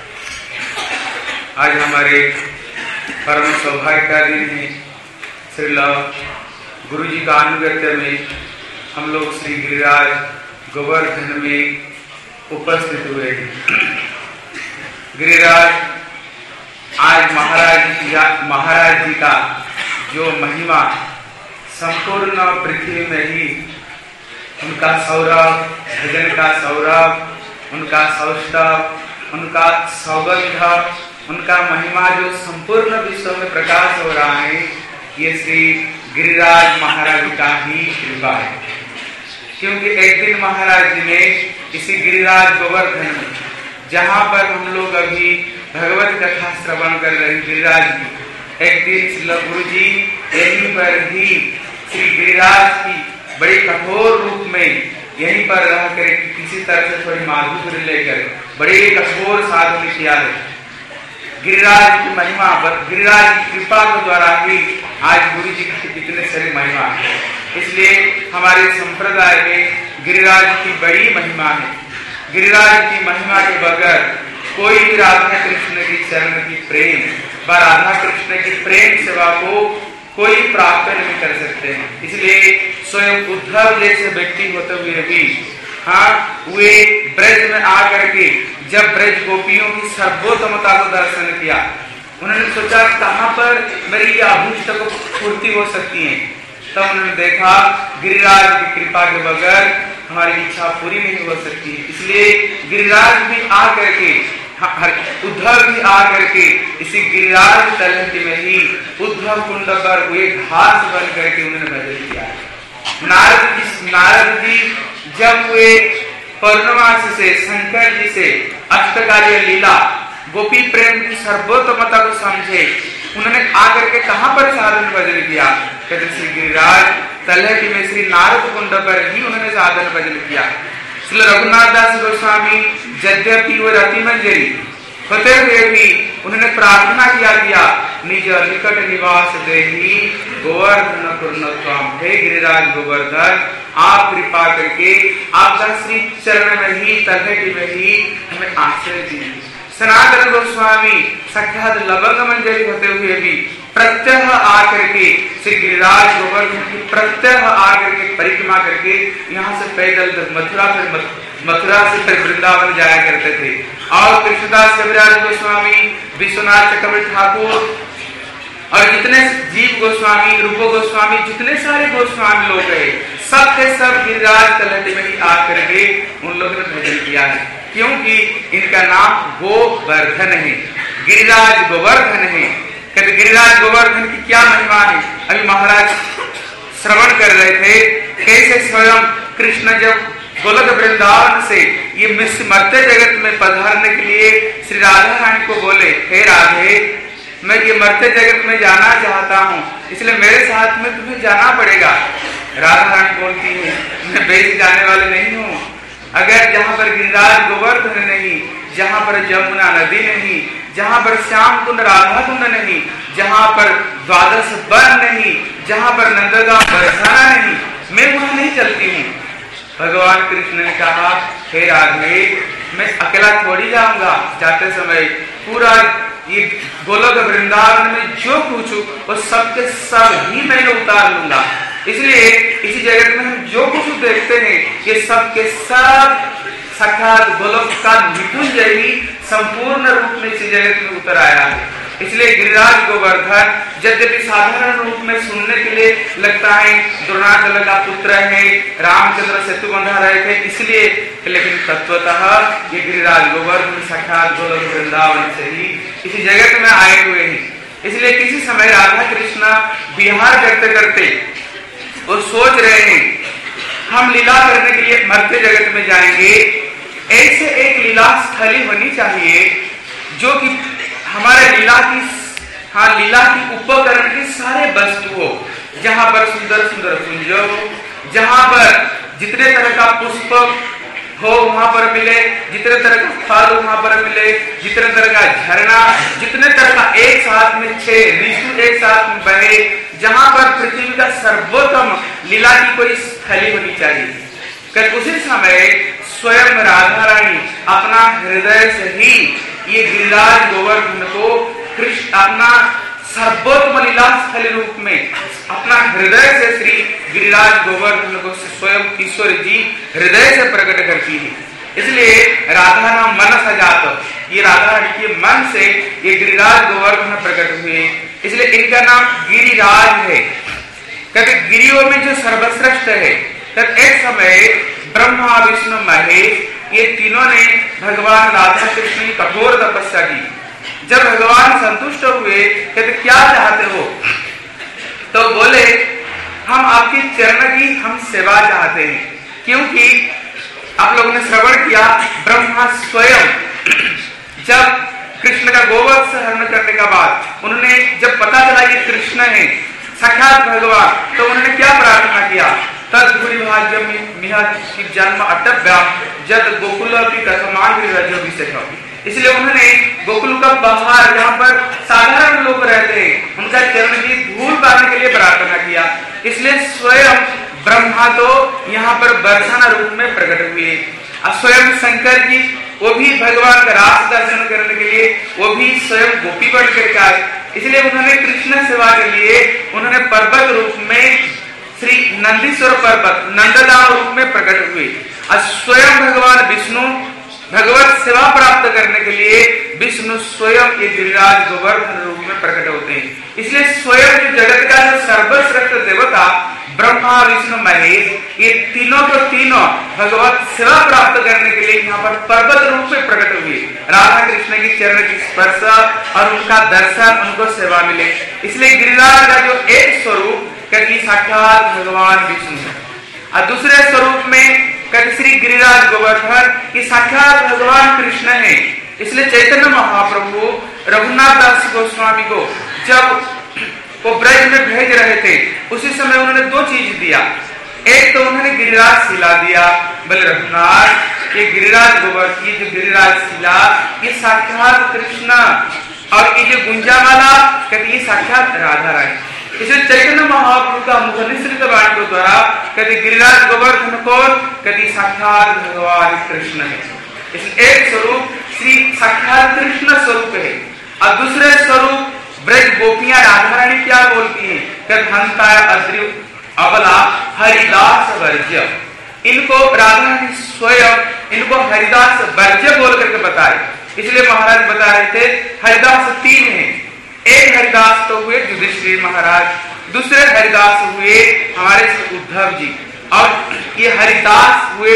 आज हमारे परम सौभाग्य का दिन है। श्रील गुरु जी का अनुगत्य में हम लोग श्री गिरिराज गोवर्धन में उपस्थित हुए हैं। गिरिराज आज महाराज महाराज जी का जो महिमा संपूर्ण पृथ्वी में ही उनका सौरभ, भजन का सौरभ, उनका सौष्ठव, उनका सौगंध, उनका महिमा जो संपूर्ण विश्व में प्रकाश हो रहा है, ये श्री गिरिराज महाराज का ही कृपा है। क्योंकि एक दिन महाराज जी ने इसी गिरिराज गोवर्धन में, जहाँ पर हम लोग अभी भगवत कथा श्रवण कर रहे हैं गिरिराज की, एक दिन श्री गुरु जी यहीं पर ही श्री गिरिराज की बड़ी कठोर रूप में यहीं पर रह कर किसी तरह से थोड़ी माधुर्य लेकर बड़े कठोर साधन किया है। गिरिराज की महिमा, गिरिराज की कृपा के द्वारा ही आज गुरु जी की कितने सारी महिमा है। इसलिए हमारे संप्रदाय में गिरिराज की बड़ी महिमा है। गिरिराज की महिमा के बगैर कोई भी राधा कृष्ण की चरण की प्रेम व राधा कृष्ण की प्रेम सेवा को कोई प्राप्त नहीं कर सकते हैं। इसलिए स्वयं उद्धव जैसे व्यक्ति होते हुए भी हाँ वे ब्रज में आकर के जब ब्रज गोपियों की सर्वोत्तमता को दर्शन किया, उन्होंने सोचा कहाँ पर मेरी ये अभीष्ट को पूर्ति हो सकती है। तब उन्होंने देखा गिरिराज की कृपा के बगैर हमारी इच्छा पूरी नहीं हो सकती। इसलिए गिरिराज भी आ करके, उद्धव भी आ करके इसी गिरिराज तलहटी में ही उद्धव कुंड पर हुए घास बन करके उन्होंने भजन किया। नारद जी नारद जी जब वे पौर्णमास से शंकर जी से अष्टकार्य लीला गोपी प्रेम की सर्वोत्तमता को समझे, उन्होंने आकर के कहां पर साधन भजन किया? कहते श्री गिरिराज तलहटी में श्री नारद कुंड पर ही उन्होंने साधन भजन किया। श्री रघुनाथ दास गोस्वामी यद्यपि वो रति मंजरी होते हुए भी उन्होंने प्रार्थना किया किया निज निकट निवास देही गोवर्धन पूर्णत्वम। हे गिरिराज गोवर्धन, आप कृपा करके आपका श्री चरण में ही तलहटी में ही हमें आश्रय दीजिए। सनातन गोस्वामी साक्षात लवंग मंजरी होते हुए भी प्रत्यह आकर के श्री गिरिराज गोवर्धन की प्रत्यह आकर के परिक्रमा करके यहाँ से पैदल मथुरा फिर मथुरा से फिर वृंदावन जाया करते थे। और कृष्णदास कविराज गोस्वामी, विश्वनाथ चक्रवर्ती ठाकुर और जितने जीव गोस्वामी, रूप गोस्वामी, जितने सारे गोस्वामी लोग गए, सब के सब गिरिराज तलहटी में ही आकर के उन लोगों ने भजन किया है, क्योंकि इनका नाम गोवर्धन है, गिरिराज गोवर्धन है। कहते गिरिराज गोवर्धन की क्या महिमा है। अभी महाराज श्रवण कर रहे थे कैसे स्वयं कृष्ण जब गोलक वृंदावन से ये मर्त्य जगत में पधारने के लिए श्री राधा रानी को बोले, हे राधे, मैं ये मर्त्य जगत में जाना चाहता हूँ, इसलिए मेरे साथ में तुम्हें जाना पड़ेगा। राधा रानी बोलती है, मैं बेच जाने वाले नहीं हूँ। अगर जहाँ पर गिरिराज गोवर्धन नहीं, जहाँ पर जमुना नदी नहीं, जहाँ पर श्याम कुंड राधा कुंड नहीं, जहाँ पर द्वादश वन नहीं, जहाँ पर नंदगांव बरसाना नहीं, मैं वहां नहीं चलती हूँ। भगवान कृष्ण ने कहा, हे राधे, मैं अकेला थोड़ी जाऊंगा, जाते समय पूरा ये गोलोक वृंदावन में जो कुछ वो सब के सब ही मैंने उतार लूंगा। इसलिए इसी जगत में हम जो कुछ देखते हैं ये सब के सब साक्षात गोलोक का निकुंज ही संपूर्ण रूप में इसी जगत में उतर आया है। इसलिए गिरिराज गोवर्धन यद्यपि साधारण रूप में सुनने के लिए लगता है द्रोणाचार्य का पुत्र है, रामचंद्र सेतु बंधा रहे थे इसलिए, लेकिन तत्वतः ये गिरिराज गोवर्धन साक्षात गोलोक वृंदावन से ही इसी जगत में आए हुए हैं। इसलिए किसी समय राधा कृष्ण विहार करते करते वो सोच रहे हैं हम लीला करने के लिए मर्त्य जगत में जाएंगे, ऐसे एक लीला स्थली होनी चाहिए जो कि हमारे लीला की हाँ लीला की उपकरण के सारे वस्तु हो, जहाँ पर सुंदर सुंदर कुंज हो, जहाँ पर जितने तरह का पुष्प हो वहां पर मिले, जितने तरह का फल वहां पर मिले, जितने तरह का झरना, जितने तरह का एक साथ में छह ऋतु एक साथ में बहे, जहां पर पृथ्वी का सर्वोत्तम लीला की कोई स्थली होनी चाहिए। कर उसी समय स्वयं राधा रानी अपना हृदय से ही ये गिरिराज गोवर्धन को कृष्ण अपना सर्वोत्तम लीला स्थल रूप में अपना हृदय से श्री गिरिराज गोवर्धन को स्वयं ईश्वर जी हृदय से प्रकट करती है। इसलिए राधा नाम मन सजात, ये राधा रानी के मन से ये गिरिराज गोवर्धन प्रकट हुए, इसलिए इनका नाम गिरिराज है। कहते गिरियों में जो सर्वश्रेष्ठ है। तब एक समय ब्रह्मा विष्णु महेश ये तीनों ने भगवान राधा कृष्ण की कठोर तपस्या की। जब भगवान संतुष्ट हुए, कहते क्या चाहते हो? तो बोले हम आपके चरण की हम सेवा चाहते हैं, क्योंकि आप लोगों ने श्रवण किया ब्रह्मा स्वयं जब कृष्ण का गोवत्स हरण करने का बाद उन्होंने जब पता चला कि कृष्ण है साक्षात भगवान, तो उन्होंने क्या प्रार्थना किया? तद भूरि भाग्यम निहत जन्म अटव्याम जद गोकुल की कथमांग रजोभिषेक। इसलिए उन्होंने गोकुल का बाहर जहाँ पर साधारण लोग रहते हैं उनका चरण की धूल पाने के लिए प्रार्थना किया। इसलिए स्वयं ब्रह्मा तो यहाँ पर बरसाना रूप में प्रकट हुए, और स्वयं शंकर जी वो भी भगवान का रास दर्शन करने के लिए वो भी स्वयं गोपी बन करके आए। इसलिए उन्होंने कृष्ण सेवा के लिए उन्होंने पर्वत रूप में श्री नंदीश्वर पर्वत नंदगांव रूप में प्रकट हुए, और स्वयं भगवान विष्णु भगवत सेवा प्राप्त करने के लिए विष्णु स्वयं ये गिरिराज गोवर्धन रूप में प्रकट होते हैं। इसलिए स्वयं जगत का जो सर्वश्रेष्ठ देवता ब्रह्मा विष्णु महेश, ये तीनों को तीनों भगवत सेवा प्राप्त करने के लिए यहाँ पर पर्वत रूप में प्रकट हुए। राधा कृष्ण की चरण की स्पर्श और उनका दर्शन, उनको सेवा मिले। इसलिए गिरिराज का जो एक स्वरूप कभी साक्षात भगवान विष्णु है और दूसरे स्वरूप में कभी श्री गिरिराज गोवर्धन ये साक्षात भगवान कृष्ण है। इसलिए चैतन्य महाप्रभु रघुनाथ दास गोस्वामी को जब वो ब्रज में भेज रहे थे उसी समय उन्होंने दो चीज दिया। एक तो उन्होंने गिरिराज शिला दिया, बोले रघुनाथ ये गिरिराज गोवर्धन की जो गिरिराज शिला ये साक्षात कृष्ण, और ये जो गुंजामाला कहते ये साक्षात राधा रानी। इसलिए चैतन्य महाप्रभु का मुख निसृत वाणी के द्वारा कहते गिरिराज गोवर्धन को कहते साक्षात भगवान कृष्ण है। इसलिए एक स्वरूप श्री साक्षात कृष्ण स्वरूप है और दूसरे स्वरूप ब्रज गोपियां राधा रानी क्या बोलती है, कहते हंता अद्रि अबला हरिदास वर्ज्य। इनको राधा रानी स्वयं इनको हरिदास वर्ज्य बोल करके बताए। इसलिए महाराज बता रहे थे हरिदास तीन हैं। एक हरिदास तो हुए युधिष्ठिर महाराज, दूसरे हरिदास हुए हमारे उद्धव जी, और ये हरिदास हुए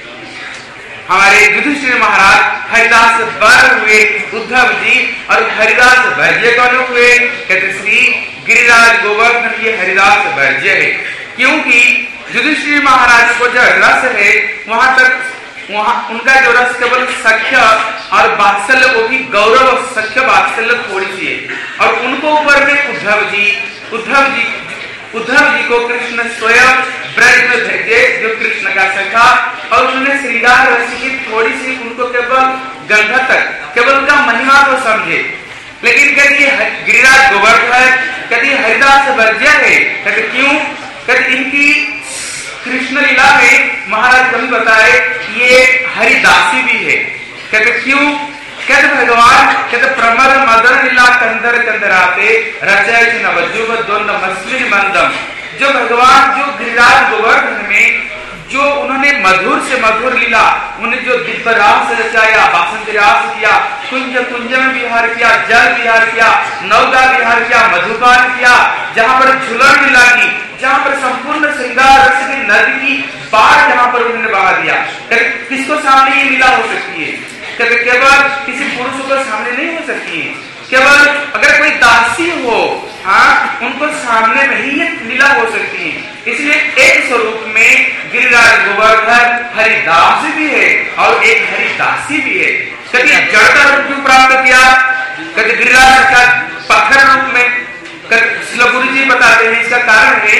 हमारे युधिष्ठिर महाराज, हरिदास वर हुए उद्धव जी, और हरिदास वर्ज्य कौन हुए, कहते श्री गिरिराज गोवर्धन ये हरिदास वर्ज्य है। क्योंकि युधिष्ठिर महाराज को जो रस है वहां तक वहां उनका जो रस केवल सख्य और वात्सल्य, वो भी गौरव सख्य वात्सल्य थोड़ी सी है, और उनको ऊपर में उद्धव जी उद्धव जी उद्धव जी को कृष्ण स्वयं ब्रज में भेजे जो कृष्ण का सखा, और उन्होंने श्रृंगार रस की थोड़ी सी उनको केवल गंध तक केवल उनका महिमा को समझे। लेकिन कहती गिरिराज गोवर्धन कहती हरिदास वर्ज्य है। कहते क्यों, कहते इनकी कृष्ण लीला में महाराज कभी बताए ये हरिदासी भी है। कहते क्यों, कहते भगवान कहते प्रमद मदन लीला कंदर कंदराते रचय नवजुव द्वंद मस्लिन मंदम। जो भगवान जो गिरिराज गोवर्धन में जो उन्होंने मधुर से मधुर लीला, उन्हें जो दिव्य रास रचाया, बासंत रास किया, कुंज कुंज में विहार किया, जल विहार किया, नौका विहार किया, मधुपान किया, जहाँ पर झुलन लीला की, जहाँ पर संपूर्ण श्रृंगार रस की नदी की बाढ़ जहाँ पर उन्होंने बहा दिया। किसको सामने ये लीला हो सकती है, कहते केवल किसी पुरुष को सामने नहीं हो सकती है, केवल अगर कोई दासी हो, हाँ उनको सामने में ही ये लीला हो सकती है। इसलिए एक स्वरूप में गिरिराज गोवर्धन हरिदास भी है और एक हरिदासी भी है। कभी जड़ता रूप क्यों प्राप्त किया, कभी गिरिराज का पत्थर रूप में, गुरु जी बताते हैं इसका कारण है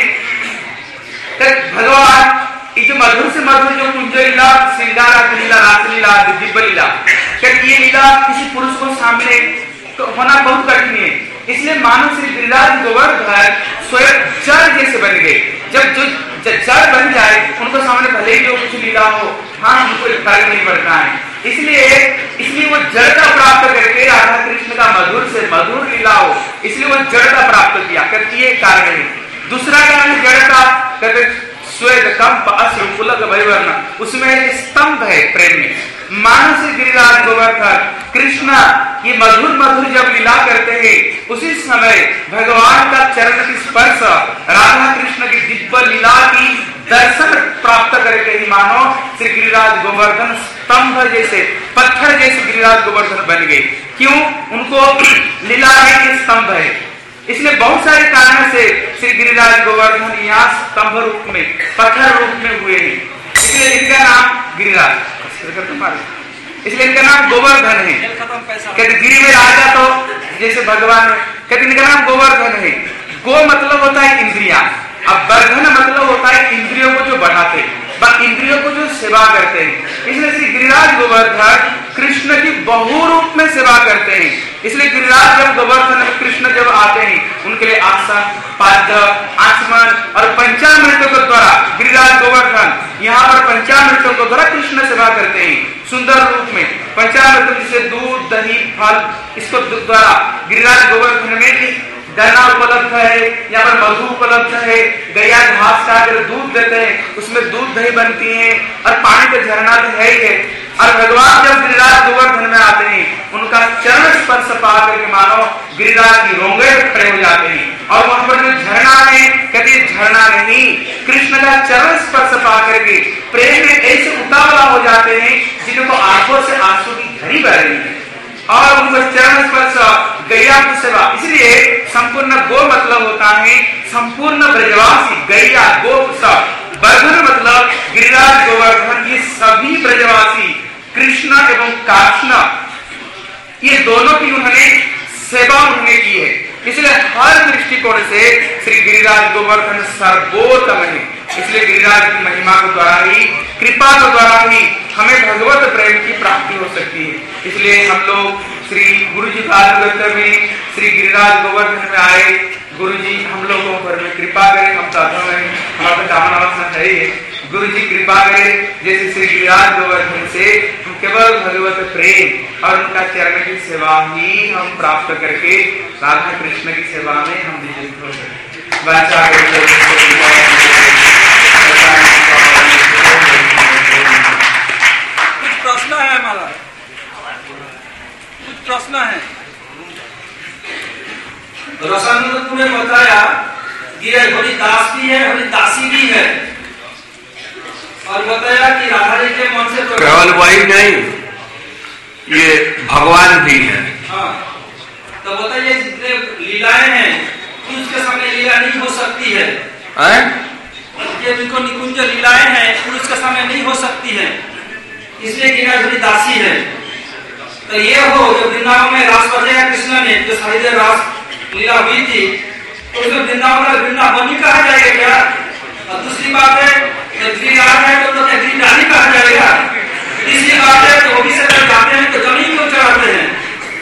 भगवान ये जो मधुर से मधुर जो कुंज लीला, श्रृंगार लीला, रास लीला, दिव्य लीला, ये लीला किसी पुरुष को सामने होना बहुत कठिन है। इसलिए मानो श्री गिरिराज गोवर्धन स्वयं जड़ जैसे बन गए। जब जो जड़ बन जाए उनको सामने भले ही जो कुछ लीला हो, हाँ उनको फर्क नहीं पड़ता है। इसलिए इसलिए वो जड़ता प्राप्त करके राधा कृष्ण का मधुर से मधुर लीला हो, इसलिए वो जड़ता प्राप्त किया करती है कारण है। दूसरा कारण है जड़ता, कहते श्वेत कंप अश्रु पुलक भयवर्ण, उसमें एक स्तंभ है प्रेम में। मानस गिरिराज गोवर्धन कृष्ण ये मधुर मधुर जब लीला करते हैं उसी समय भगवान का चरण की स्पर्श, राधा कृष्ण की दिव्य लीला की दर्शन प्राप्त करके ही मानो श्री गिरिराज गोवर्धन स्तंभ जैसे, पत्थर जैसे गिरिराज गोवर्धन बन गए। क्यों, उनको लीला है कि स्तंभ है। इसलिए बहुत सारे कारणों से श्री गिरिराज गोवर्धन यहाँ स्तंभ रूप में, पत्थर रूप में हुए हैं। इसलिए इनका नाम गिरिराज, इसलिए इनका नाम गोवर्धन है। कहते गिरि में राजा तो जैसे भगवान है, कहते इनका नाम गोवर्धन है। गो मतलब होता है इंद्रिया, अब वर्धन मतलब होता है इंद्रियों को जो बढ़ाते हैं, इंद्रियों को जो सेवा करते हैं। इसलिए श्री गिरिराज गोवर्धन कृष्ण की बहु रूप में सेवा करते हैं। इसलिए गिरिराज जब गोवर्धन कृष्ण जब आते हैं उनके लिए आसन, पाद्य, आचमन और पंचामृतों के द्वारा गिरिराज गोवर्धन यहाँ पर पंचामृतों को द्वारा कृष्ण सेवा करते हैं सुंदर रूप में। पंचामृत जिसे दूध, दही, फल, इसको द्वारा गिरिराज गोवर्धन में दाना उपलब्ध है, यहाँ पर मधु उपलब्ध है, गैया घास का अगर दूध देते हैं उसमें दूध दही बनती है, और पानी का झरना तो है ही है। और भगवान जब गिरिराज गोवर्धन में आते हैं उनका चरण स्पर्श पा करके मानो गिरिराज की रोंगे खड़े हो जाते हैं। और वहां पर जो झरना है, कहते झरना नहीं हो जाते हैं जिनको आंखों से आंसू की झड़ी बह रही है और उनको चरण स्पर्श गैया की सेवा। इसलिए संपूर्ण गो मतलब होता है संपूर्ण ब्रजवासी, गैया गो सब, वर्धन मतलब गिरिराज गोवर्धन, ये सभी ब्रजवासी कृष्ण एवं कृष्ण ये दोनों की उन्होंने सेवा उन्होंने की है। इसलिए हर दृष्टिकोण से श्री गिरिराज गोवर्धन सर्वोत्तम है। इसलिए गिरिराज की महिमा के द्वारा ही, कृपा के द्वारा ही हमें भगवत प्रेम की प्राप्ति हो सकती है। इसलिए हम लोग श्री गुरु जी का अनुग्रह में श्री गिरिराज गोवर्धन में आए। गुरु जी हम लोगों पर में कृपा करें, हम साधु में हमारा कामना वासना है ही। गुरु जी कृपा करें जैसे श्री गिरिराज गोवर्धन से हम केवल भगवत प्रेम और उनका चरण की सेवा ही हम प्राप्त करके राधा कृष्ण की सेवा में हम नियुक्त हो सके। कुछ प्रश्न है हमारा, कुछ प्रश्न है। रसानंद ने बताया कि हरिदास भी है, हरिदासी भी है, और बताया कि राधा जी के मन से केवल वही नहीं, ये भगवान भी है। हाँ, तो बताइए जितने लीलाएं हैं उसके सामने लीला नहीं हो सकती है, हैं? ये जिनको निकुंज लीलाएं हैं पुरुष के सामने नहीं हो सकती है, इसलिए गिरा हरिदासी है। तो ये हो जो वृंदावन में रास बजाया कृष्ण ने, जो सारी देर रास लीला हुई थी, तो उसमें वृंदावन वृंदावनी कहा जाएगा क्या? और दूसरी बात है गिरिराज है तो क्या गिरिरानी कहा जाएगा? तीसरी बात है तो वो भी सब जाते हैं तो जमीन क्यों चढ़ाते हैं?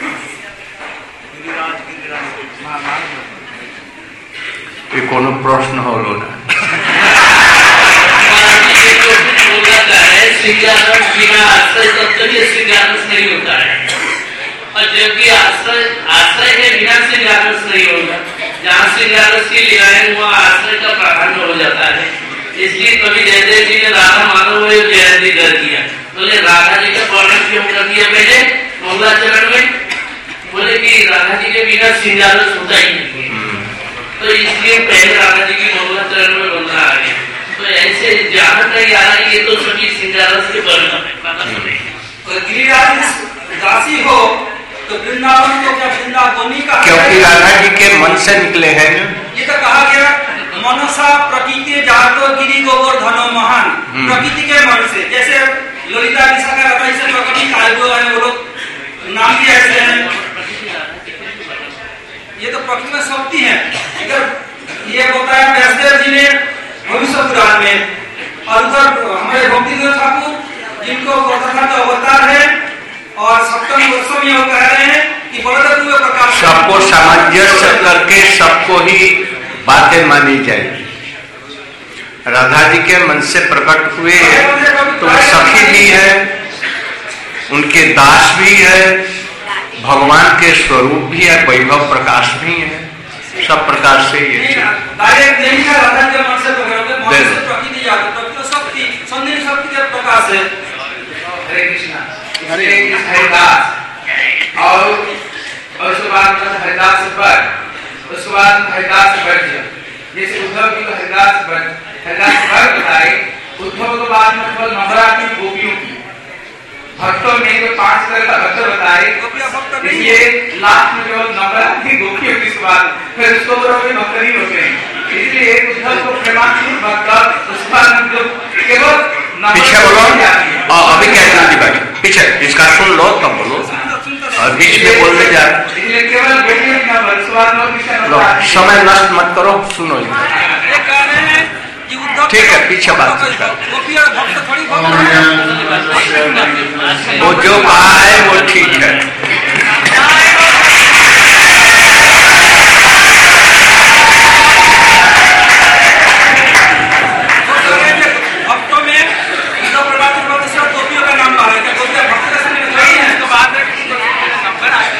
ये कोनो प्रश्न हो लो ना। श्रृंगारस बिना आश्रय तब तक ये श्रृंगारस नहीं होता है, और जबकि आश्रय आश्रय के बिना श्रृंगारस नहीं होगा। जहाँ श्रृंगारस की लीलाएं वहाँ आश्रय का प्राधान्य हो जाता है। इसलिए कभी जयदेव जी ने राधा माधव में जयंती कर दिया, बोले राधा जी का वर्णन क्यों कर दिया पहले मंगलाचरण में? बोले कि राधा जी के बिना श्रृंगारस होता ही नहीं है, तो इसलिए पहले राधा जी की मंगलाचरण में बनना आ गया। तो ऐसे जहाँ तक आ रहा है ये तो सभी श्रृंगारस के वर्णन है, पता नहीं। और गिरिराज दासी हो तो वृंदावन को क्या वृंदावनी का? क्योंकि राधा जी के मन से निकले हैं। ये तो कहा गया मनसा प्रकृति जातो गिरि गोवर्धनो महान, प्रकृति के मन से। जैसे ललिता विशाखा राधा से प्रकृति कायगो है, वो लोग नाम भी ऐसे हैं। ये तो प्रकृति में शक्ति है। अगर ये बताया व्यासदेव जी ने भविष्य पुराण में, और उधर हमारे भक्तिदेव ठाकुर जिनको प्रथम अवतार है और सप्तम वर्षों में वो कह रहे हैं कि बड़े प्रकाश सबको सामंजस्य करके सबको ही बातें मानी जाएगी। राधा जी के मन से प्रकट हुए तो सखी भी है, उनके दास भी है, भगवान के स्वरूप भी है, वैभव प्रकाश भी है, सब प्रकार से ये डायरेक्ट नहीं है। राधा के मन से प्रकृति जाती, प्रकृति शक्ति सौंदर्य शक्ति के प्रकाश है। हरे कृष्णा। हरिदास और उसके बाद हरिदास पर, उसके बाद हरिदास वर्ज्य। जैसे उद्धव जी को हरिदास वर्ज्य, हरिदास वर्ग बताए। उद्धव के बाद में केवल नवरात्रि गोपियों की, भक्तों में जो पांच तरह का भक्त बताए, इसलिए लास्ट में केवल नवरात्रि गोपियों की बात, फिर उसको भक्त नहीं होते हैं। इसलिए उद्धव को प्रेमात्मक भक्त, उसके बाद केवल पीछे बोलो। और अभी क्या जल्दी बैठ पीछे, इसका सुन लो तब बोलो, और बीच में बोलने जा इसलिए केवल लो, समय नष्ट मत करो, सुनो। ठीक है, पीछे बात वो जो कहा है वो ठीक है। भक्तों में गोपियों का नाम बाहर है, गोपियां भक्त के समय नहीं है, तो बाद में नंबर आ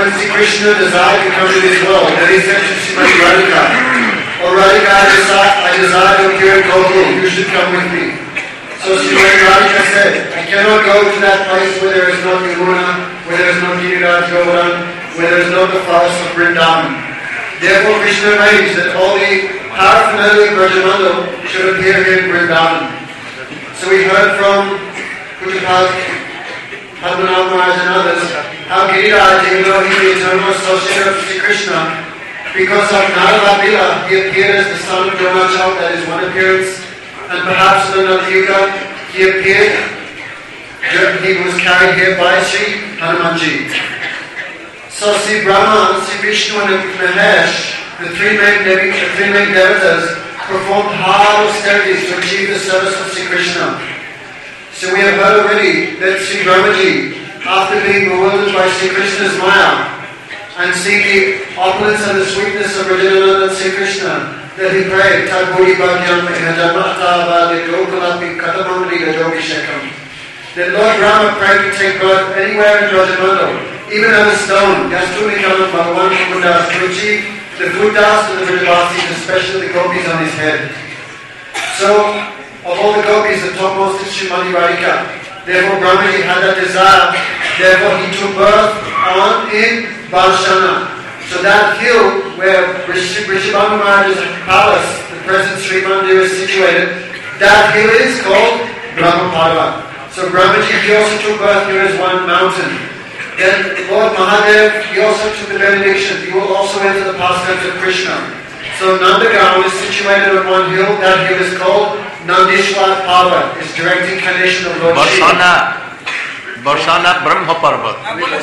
when Sri Krishna desired to come to this world, then he said to Srimati Radhika, "Oh Radhika, I desire, I desire to appear in Gokul, you should come with me." So Srimati Radhika said, "I cannot go to that place where there is no Yamuna, where there is no Giriraj Govardhan, where there is no the forest of Vrindavan." Therefore Krishna arranged that all the paraphernalia of Brajamandal should appear here in Vrindavan. So we heard from Pujapad, Padmanabh Maharaj and others how Giriraj, even though he is the eternal associate of Sri Krishna, because of Narada he appeared as the son of Dronachal, that is one appearance, and perhaps in another yuga he appeared, he was carried here by Sri Hanumanji. So Sri Brahma, Sri Vishnu and Mahesh, the three main, the three main devatas, performed hard austerities to achieve the service of Sri Krishna. So we have heard already that Sri Brahmaji, after being bewildered by Sri Krishna's Maya and seeing the opulence and the sweetness of Rajananda and Sri Krishna, that he prayed, Tad Budi Bhagyam Hajamata Vade Gokulapi Katamamri Gajobhishekam. That Lord Rama prayed to take birth anywhere in Rajamandal, even on a stone, Yastuni-kalam Bhagavan Kundas, to achieve the Buddhas and the Vrijavasis, especially the gopis on his head. So, of all the gopis, the topmost is Srimati Radhika. Therefore, Brahmaji had that desire. Therefore, he took birth on in Balshana. So that hill where Rishabhanu Maharaj's palace, the present Sri Mandir, is situated, that hill is called Brahmapada. So Brahmaji, he also took birth here as one mountain. Then Lord Mahadev, he also took the benediction. He will also enter the pastimes of Krishna. So Nandagaon is situated on one hill. That hill is called Nandishwar Parvat. It's direct incarnation of Lord Shiva. Barsana, Barsana Brahma Parvat.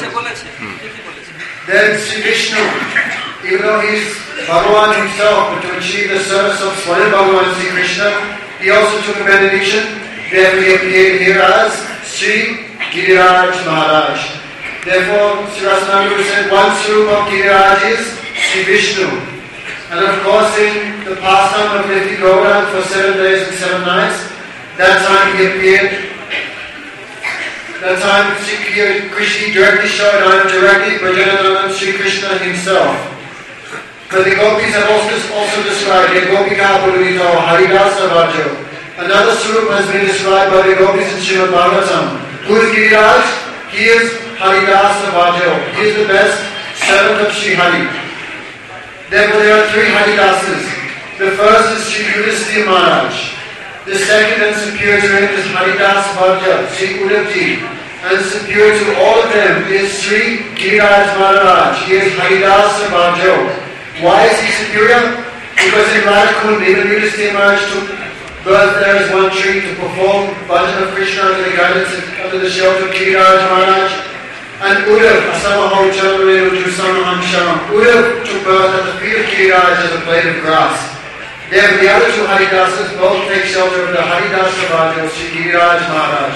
Then Sri Vishnu, even though he is Bhagavan himself, but to achieve the service of Swayam Bhagavan Sri Krishna, he also took a benediction. Therefore he appeared here as Sri Giriraj Maharaj. Therefore, Sri Rasananda said one Swarup of Giriraj is Sri Vishnu. And of course in the pastime of Nitya Govardhan for seven days and seven nights, that time he appeared. That time Sri Krishna directly showed, I am directly Brajanandan Sri Krishna himself. But the gopis have also, also described the Gopika Purvito Haridasa Vajo. Another Swarup has been described by the gopis in Srimad Bhagavatam. Who is Giriraj? He is Haridasa Vajo. He is the best servant of Sri Hari. Therefore there are three Haridasas. The first is Sri Yudhisthira Maharaj. The second and superior to him is Haridas Vaja, Sri Uddhavji. And superior to all of them is Sri Giriraj Maharaj. He is Haridasa Vajo. Why is he superior? Because in Radhakund, even Yudhisthira Maharaj took birth there as one tree to perform bhajan of Krishna under the guidance of, under the shelter of Giriraj Maharaj. And Uddhav, Asamaho Chandraenu Jusamaham Sharam. Uddhav took birth at the feet of Giriraj as a blade of grass. Therefore the other two Haridasas both take shelter of the Haridasa Vajo, Sri Giriraj Maharaj.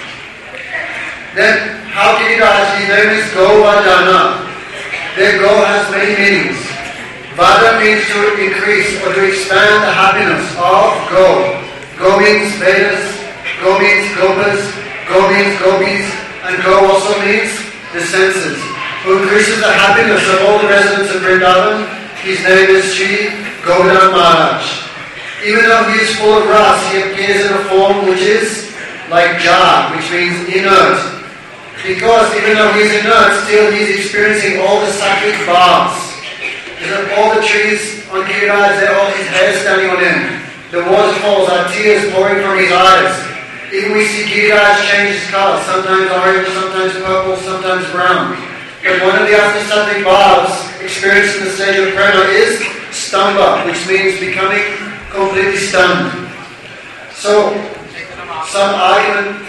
Then, how Giriraj, his name is Govardhana. Their Go has many meanings. Vada means to increase or to expand the happiness of Go. Go means Vedas, Go means Gopas, Go means Gopis, and Go also means the senses. Who increases the happiness of all the residents of Vrindavan, his name is Sri Govardhan Maharaj. Even though he is full of rasa, he appears in a form which is like jar, which means inert. Because even though he is inert, still he is experiencing all the sattvic bhavs. All the trees on Giriraj, they're all his hair standing on him. The waterfalls are tears pouring from his eyes. Even we see Giriraj change his color, sometimes orange, sometimes purple, sometimes brown. But one of the Astasattvic bhavs experienced in the stage of prema is stamba, which means becoming completely stunned. So, some argument,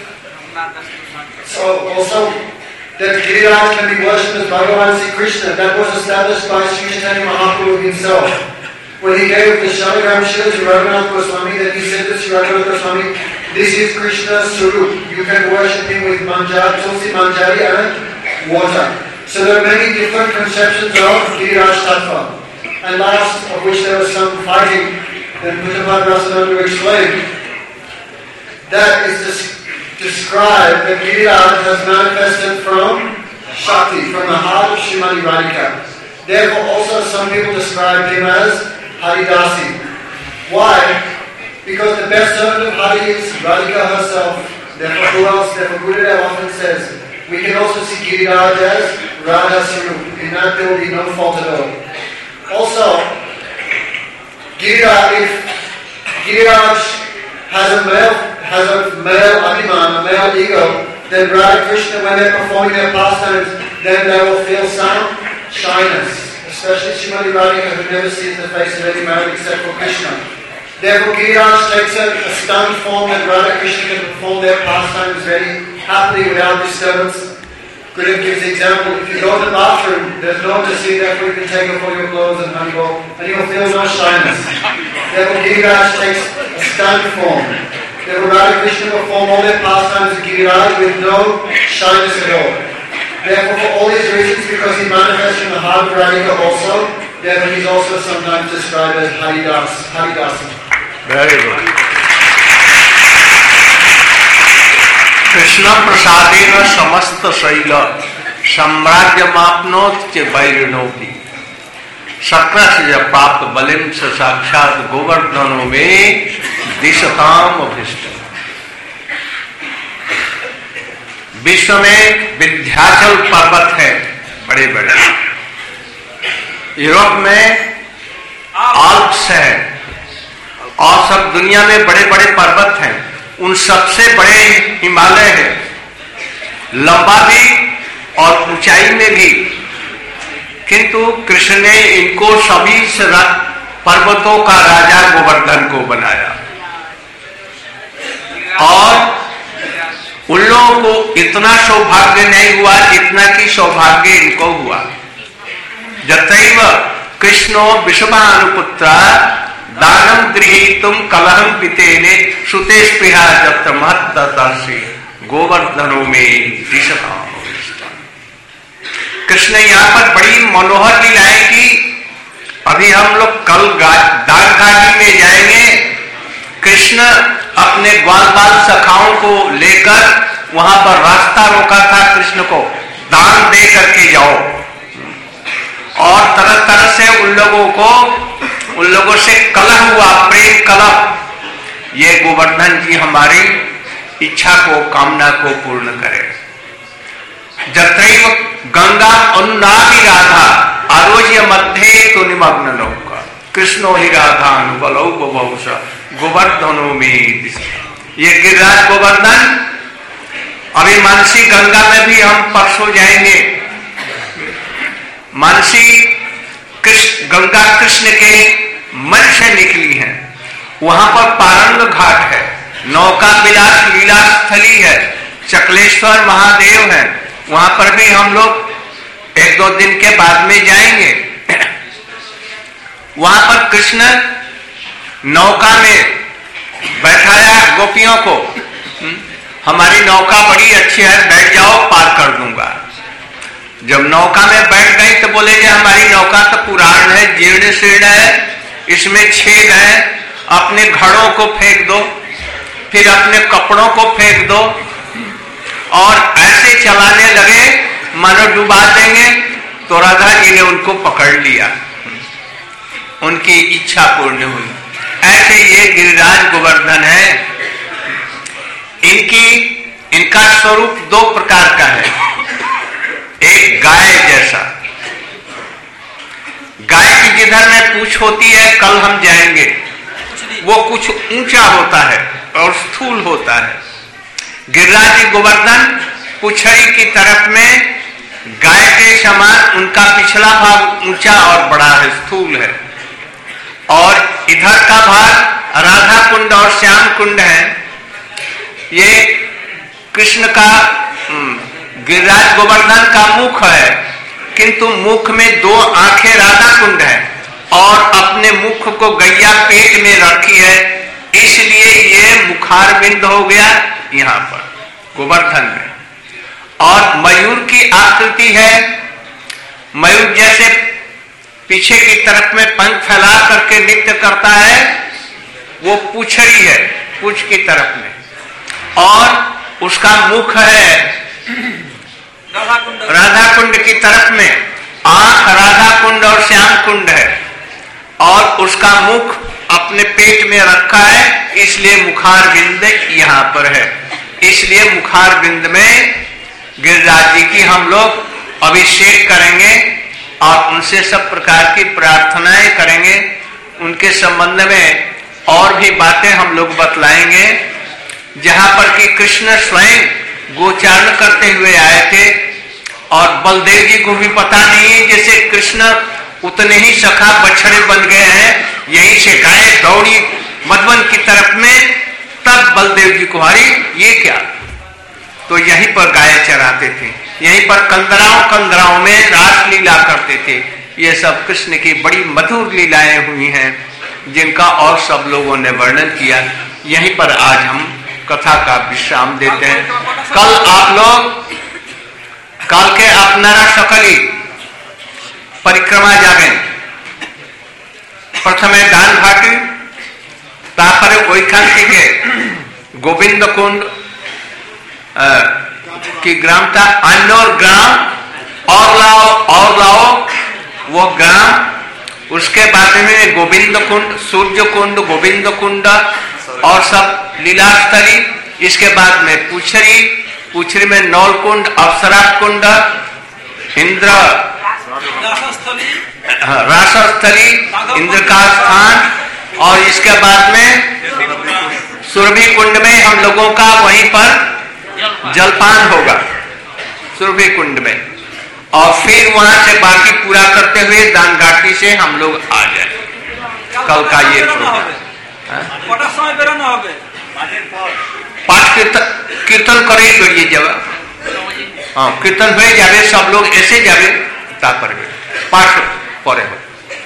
so also, that Giriraj can be worshipped as Bhagavan Sri Krishna. That was established by Sri Chaitanya Mahaprabhu himself. When he gave the Shalagram Shila to Raghunath Goswami, that he said to Sri Raghunath Goswami, this is Krishna's Swarup. You can worship him with manjari, tulsi manjari and water. So there are many different conceptions of Giriraj Tattva. And last of which there was some fighting, then Pujapad Rasananda explained, that is this describe that Giriraj has manifested from Shakti, from the heart of Srimati Radhika. Therefore also some people describe him as Haridasi. Why? Because the best servant of Hari is Radhika herself. Therefore who else? Therefore Gurudev often says, we can also see Giriraj as Radha Sarup. In that there will be no fault at all. Also, Giriraj, if Giriraj has a male, has a male abhiman, a male ego, then Radha Krishna, when they're performing their pastimes, then they will feel some shyness. Especially Srimati Radhika, who never sees the face of any man except for Krishna. Therefore, Giriraj takes a, a stunned form that Radha Krishna can perform their pastimes very happily without disturbance. Gurudev gives the example, if you go to the bathroom, there's no one to see, therefore you can take off all your clothes and honey go, and you'll feel no shyness. Therefore, Giriraj takes a stunned form. Therefore, Radha Krishna perform all their pastimes with Giriraj with no shyness at all. Therefore, for all these reasons, because he manifests from the heart of Radhika also, therefore he's also sometimes described as Haridas, Haridasa. Very good. Krishna प्रसादेन समस्त शैल साम्राज्य मापनोत के वैरिणों की शक्र से प्राप्त बलिम से साक्षात गोवर्धनों में दिशताम अभिष्ट। विश्व में विंध्याचल पर्वत है बड़े बड़े, यूरोप में आल्प्स है और सब दुनिया में बड़े बड़े पर्वत हैं। उन सबसे बड़े हिमालय है, लंबा भी और ऊंचाई में भी, किंतु कृष्ण ने इनको सभी पर्वतों का राजा गोवर्धन को बनाया और उन लोगों को इतना सौभाग्य नहीं हुआ जितना कि सौभाग्य इनको हुआ। जतैव कृष्णो विषभानुपुत्रा दानम गृहीतुम कलहम पितेने सुते स्पृहा जत्र महत्तर्षि गोवर्धनों में दिशता। कृष्ण यहाँ पर बड़ी मनोहर लीलाएं की। अभी हम लोग कल दान घाटी में जाएंगे। कृष्ण अपने ग्वाल बाल सखाओं को लेकर वहां पर रास्ता रोका था कृष्ण को, दान दे करके जाओ, और तरह तरह से उन लोगों को उन लोगों से कलह हुआ, प्रेम कलह। ये गोवर्धन जी हमारी इच्छा को, कामना को पूर्ण करे। जत्रैव गंगा अनुनादि राधा आरोज्य मध्य तो निमग्न नौका कृष्णो ही राधा अनुबलौ बभौष गोवर्धनो में। ये गिरिराज गोवर्धन अभी मानसी गंगा में भी हम परसों जाएंगे। मानसी कृष्ण गंगा कृष्ण के मन से निकली है। वहां पर पारंग घाट है, नौका विलास लीला स्थली है, चकलेश्वर महादेव है। वहां पर भी हम लोग एक दो दिन के बाद में जाएंगे। वहां पर कृष्ण नौका में बैठाया गोपियों को, हमारी नौका बड़ी अच्छी है, बैठ जाओ, पार कर दूंगा। जब नौका में बैठ गई तो बोले कि हमारी नौका तो पुरान है, जीर्ण शीर्ण है, इसमें छेद है, अपने घड़ों को फेंक दो, फिर अपने कपड़ों को फेंक दो, और ऐसे चलाने लगे मानो डुबा देंगे। तो राधा जी ने उनको पकड़ लिया, उनकी इच्छा पूर्ण हुई। ऐसे ये गिरिराज गोवर्धन है। इनकी इनका स्वरूप दो प्रकार का है। एक गाय जैसा, गाय की जिधर में पूंछ होती है, कल हम जाएंगे, वो कुछ ऊंचा होता है और स्थूल होता है। गिरिराज गोवर्धन पुछड़ी की तरफ में गाय के समान उनका पिछला भाग ऊंचा और बड़ा है, स्थूल है, और इधर का भाग राधा कुंड और श्याम कुंड है। ये कृष्ण का गिरिराज गोवर्धन का मुख है, किंतु मुख में दो आंखें राधा कुंड है और अपने मुख को गैया पेट में रखी है, इसलिए ये मुखार बिंद हो गया यहाँ पर गोवर्धन में। और मयूर की आकृति है, मयूर जैसे पीछे की तरफ में पंख फैला करके नृत्य करता है, वो पूछड़ी है पूछ की तरफ में, और उसका मुख है राधा कुंड राधा कुंड की तरफ में आंख राधा कुंड और श्याम कुंड है और उसका मुख अपने पेट में रखा है, इसलिए मुखार बिंद यहाँ पर है। इसलिए मुखार बिंद में गिरिराज जी की हम लोग अभिषेक करेंगे और उनसे सब प्रकार की प्रार्थनाएं करेंगे। उनके संबंध में और भी बातें हम लोग बतलाएंगे, जहां पर कि कृष्ण स्वयं गोचारण करते हुए आए थे और बलदेव जी को भी पता नहीं है, जैसे कृष्ण उतने ही सखा बछड़े बन गए हैं, यहीं से गाय दौड़ी मधुबन की तरफ में, तब बलदेव जी को हरी ये क्या, तो यहीं पर गाय चराते थे, यहीं पर कंदराओं कंदराओं में रास लीला करते थे। ये सब कृष्ण की बड़ी मधुर लीलाएं हुई हैं, जिनका और सब लोगों ने वर्णन किया। यहीं पर आज हम कथा का विश्राम देते हैं। कल आप लोग कल के अपनारा सकली परिक्रमा जाबें, प्रथमे दान घाटी, तापरे ओइखान থেকে गोविंद कुंड की ग्राम था, अन्नौर ग्राम और लाओ और लाओ वो ग्राम, उसके बाद में गोविंद कुंड, सूर्य कुंड, गोविंद कुंड और सब लीलास्थली। इसके बाद में पूछरी, पूछरी में नौल कुंड, अप्सरा कुंड, इंद्र रासस्थली, इंद्र का स्थान, और इसके बाद में सुरभि कुंड में हम लोगों का वहीं पर जलपान होगा, सुरभि कुंड में, और फिर वहां से बाकी पूरा करते हुए दान घाटी से हम लोग आ जाए। कल का ये प्रोग्राम पाठ कीर्तन कीर्तन करे करिए जब हाँ कीर्तन हुए जावे, सब लोग ऐसे जावे तापर पाठ परे हो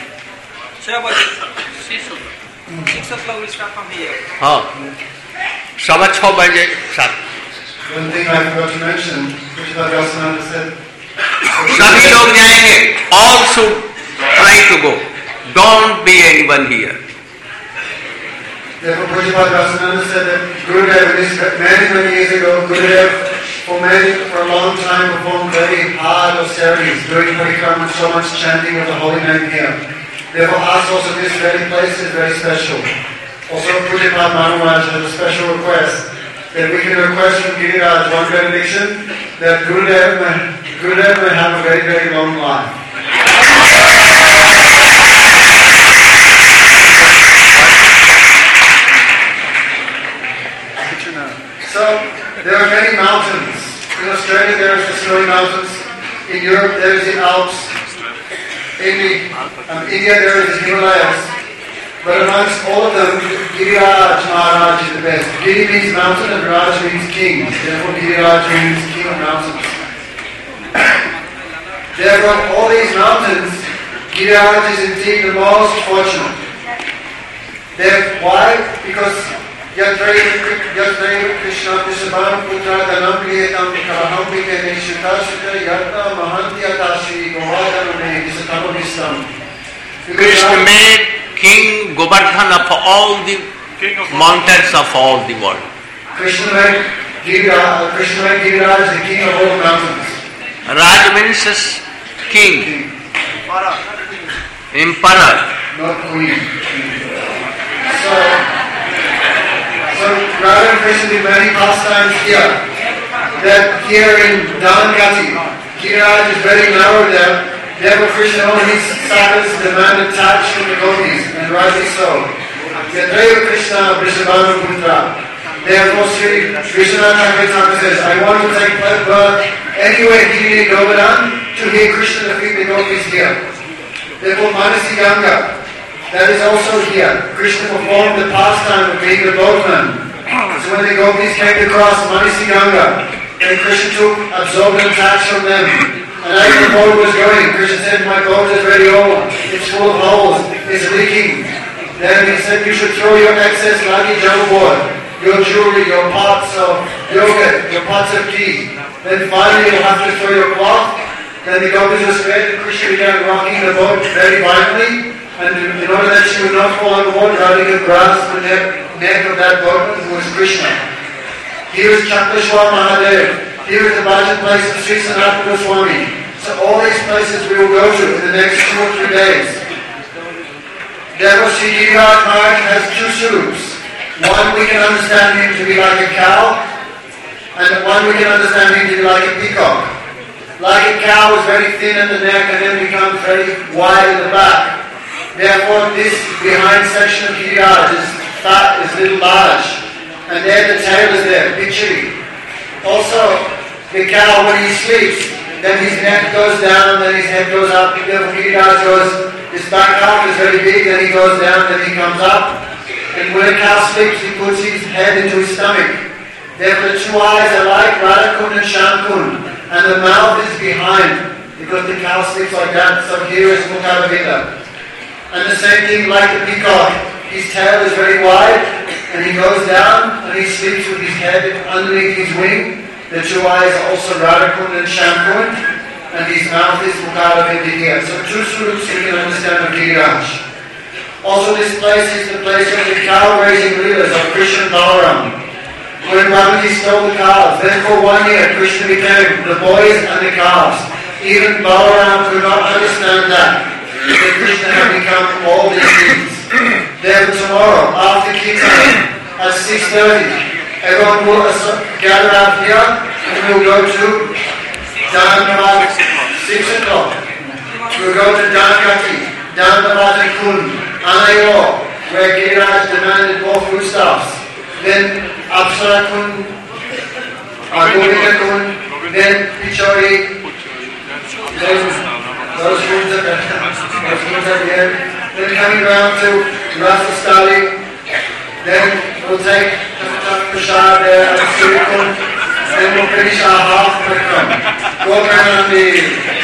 हाँ सवा छह बजे सात। One thing I forgot to mention, Prabhupada Goswami said, सभी लोग जाएंगे, all should try to go, don't be anyone here. Therefore, Prabhupada Goswami said that Gurudev, many many years ago, Gurudev for many for a long time performed very hard austerities, doing parikrama, so much chanting of the holy name here. Therefore, us also this very place is very special. Also, Prabhupada Maharaj has a special request that we can request from Giriraj one benediction that Gurudev may, Gurudev may have a very very long life. So, there are many mountains. In Australia there is the Snowy Mountains. In Europe there is the Alps. In the, um, India there is the Himalayas. But amongst all of them, Giriraj Maharaj is the best. Giri means mountain and Raj means king. Therefore Giriraj means king of mountains. Therefore all these mountains, Giriraj is indeed the most fortunate. Therefore, why? Because Yatraiva Krishna Vrishabham Putra Dhanam Priyatam Karaham Vikane Shukashika Yatna Mahantyatashi Govardhaname Visatamavistam. Krishna made King Govardhana for all the mountains of all the world. Krishna made Giriraj, Krishna made Giriraj the king of all mountains. Raj means king, emperor. Not queen. So, so Radha and Krishna did many pastimes here. That here in Dhanangati, Giriraj is very narrow there. Therefore Krishna only sagas demanded touch from the gopis, and rightly so. Yatraiva Krishna Vrishabhanu Putra. Therefore Sri Krishna Thakur says, I want to take birth anywhere here in Govardhan to hear Krishna defeat the gopis here. Therefore Manasi Ganga, that is also here. Krishna performed the pastime of being the boatman. So when the gopis came across Manasi Ganga, then Krishna took absorbent touch from them. And as the boat was going, Krishna said, my boat is very old, it's full of holes, it's leaking. Then he said, you should throw your excess luggage overboard, your jewelry, your pots of yogurt, your pots of tea. Then finally you'll have to throw your cloth. Then the gopis were scared, and Krishna began rocking the boat very violently. And in order that she would not fall overboard, riding a grass on the neck of that boatman who was Krishna. He was Chakrashwar Mahadev. Here is the budget place of Sri Sanatana Goswami. So all these places we will go to in the next two or three days. Therefore, Sri Giriraj Maharaj has two swarups. One we can understand him to be like a cow, and one we can understand him to be like a peacock. Like a cow is very thin at the neck and then becomes very wide in the back. Therefore, this behind section of Giriraj is fat, is a little large, and there the tail is there, pitchy. Also, the cow when he sleeps, then his neck goes down, then his head goes up. Therefore, Giriraj goes, his back half is very big, then he goes down, then he comes up. And when a cow sleeps, he puts his head into his stomach. Therefore, the two eyes are like Radhakund and Shamkund, and the mouth is behind, because the cow sleeps like that. So here is Mukharavida. And the same thing like the peacock. His tail is very wide, and he goes down, and he sleeps with his head underneath his wing. The two eyes are also Radhakund and Shamkund, and his mouth is Mukharavida here. So two swarups you can understand of Giriraj. Also, this place is the place of the cow-raising leaders of Krishna and Balaram. When Ramaji stole the calves, then for one year Krishna became the boys and the calves. Even Balaram could not understand that. That Krishna had become all these things. Therefore tomorrow, after Kirtan, at six thirty, everyone will gather out here and we'll go to Dhanavad, six o'clock. We'll go to Dhanakati, Dhanavad and Kund, Anayor, where Giriraj demanded more foodstuffs. Then Apsara Kund, Govinda Kund, then Pichori, then those rooms are those rooms are here. Then coming round to Rasastali, then we'll take Prasad there at Sri Kund, then we'll finish our half Prakram. Go around the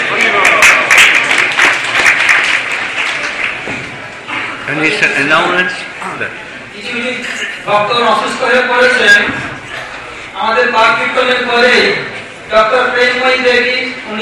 Any announcements? কিছু ভক্তগণ অসুস্থ হয়ে পড়েছেন আমাদের পাক কীর্তনের পরে doctor প্রেমময়ী দেবী উনি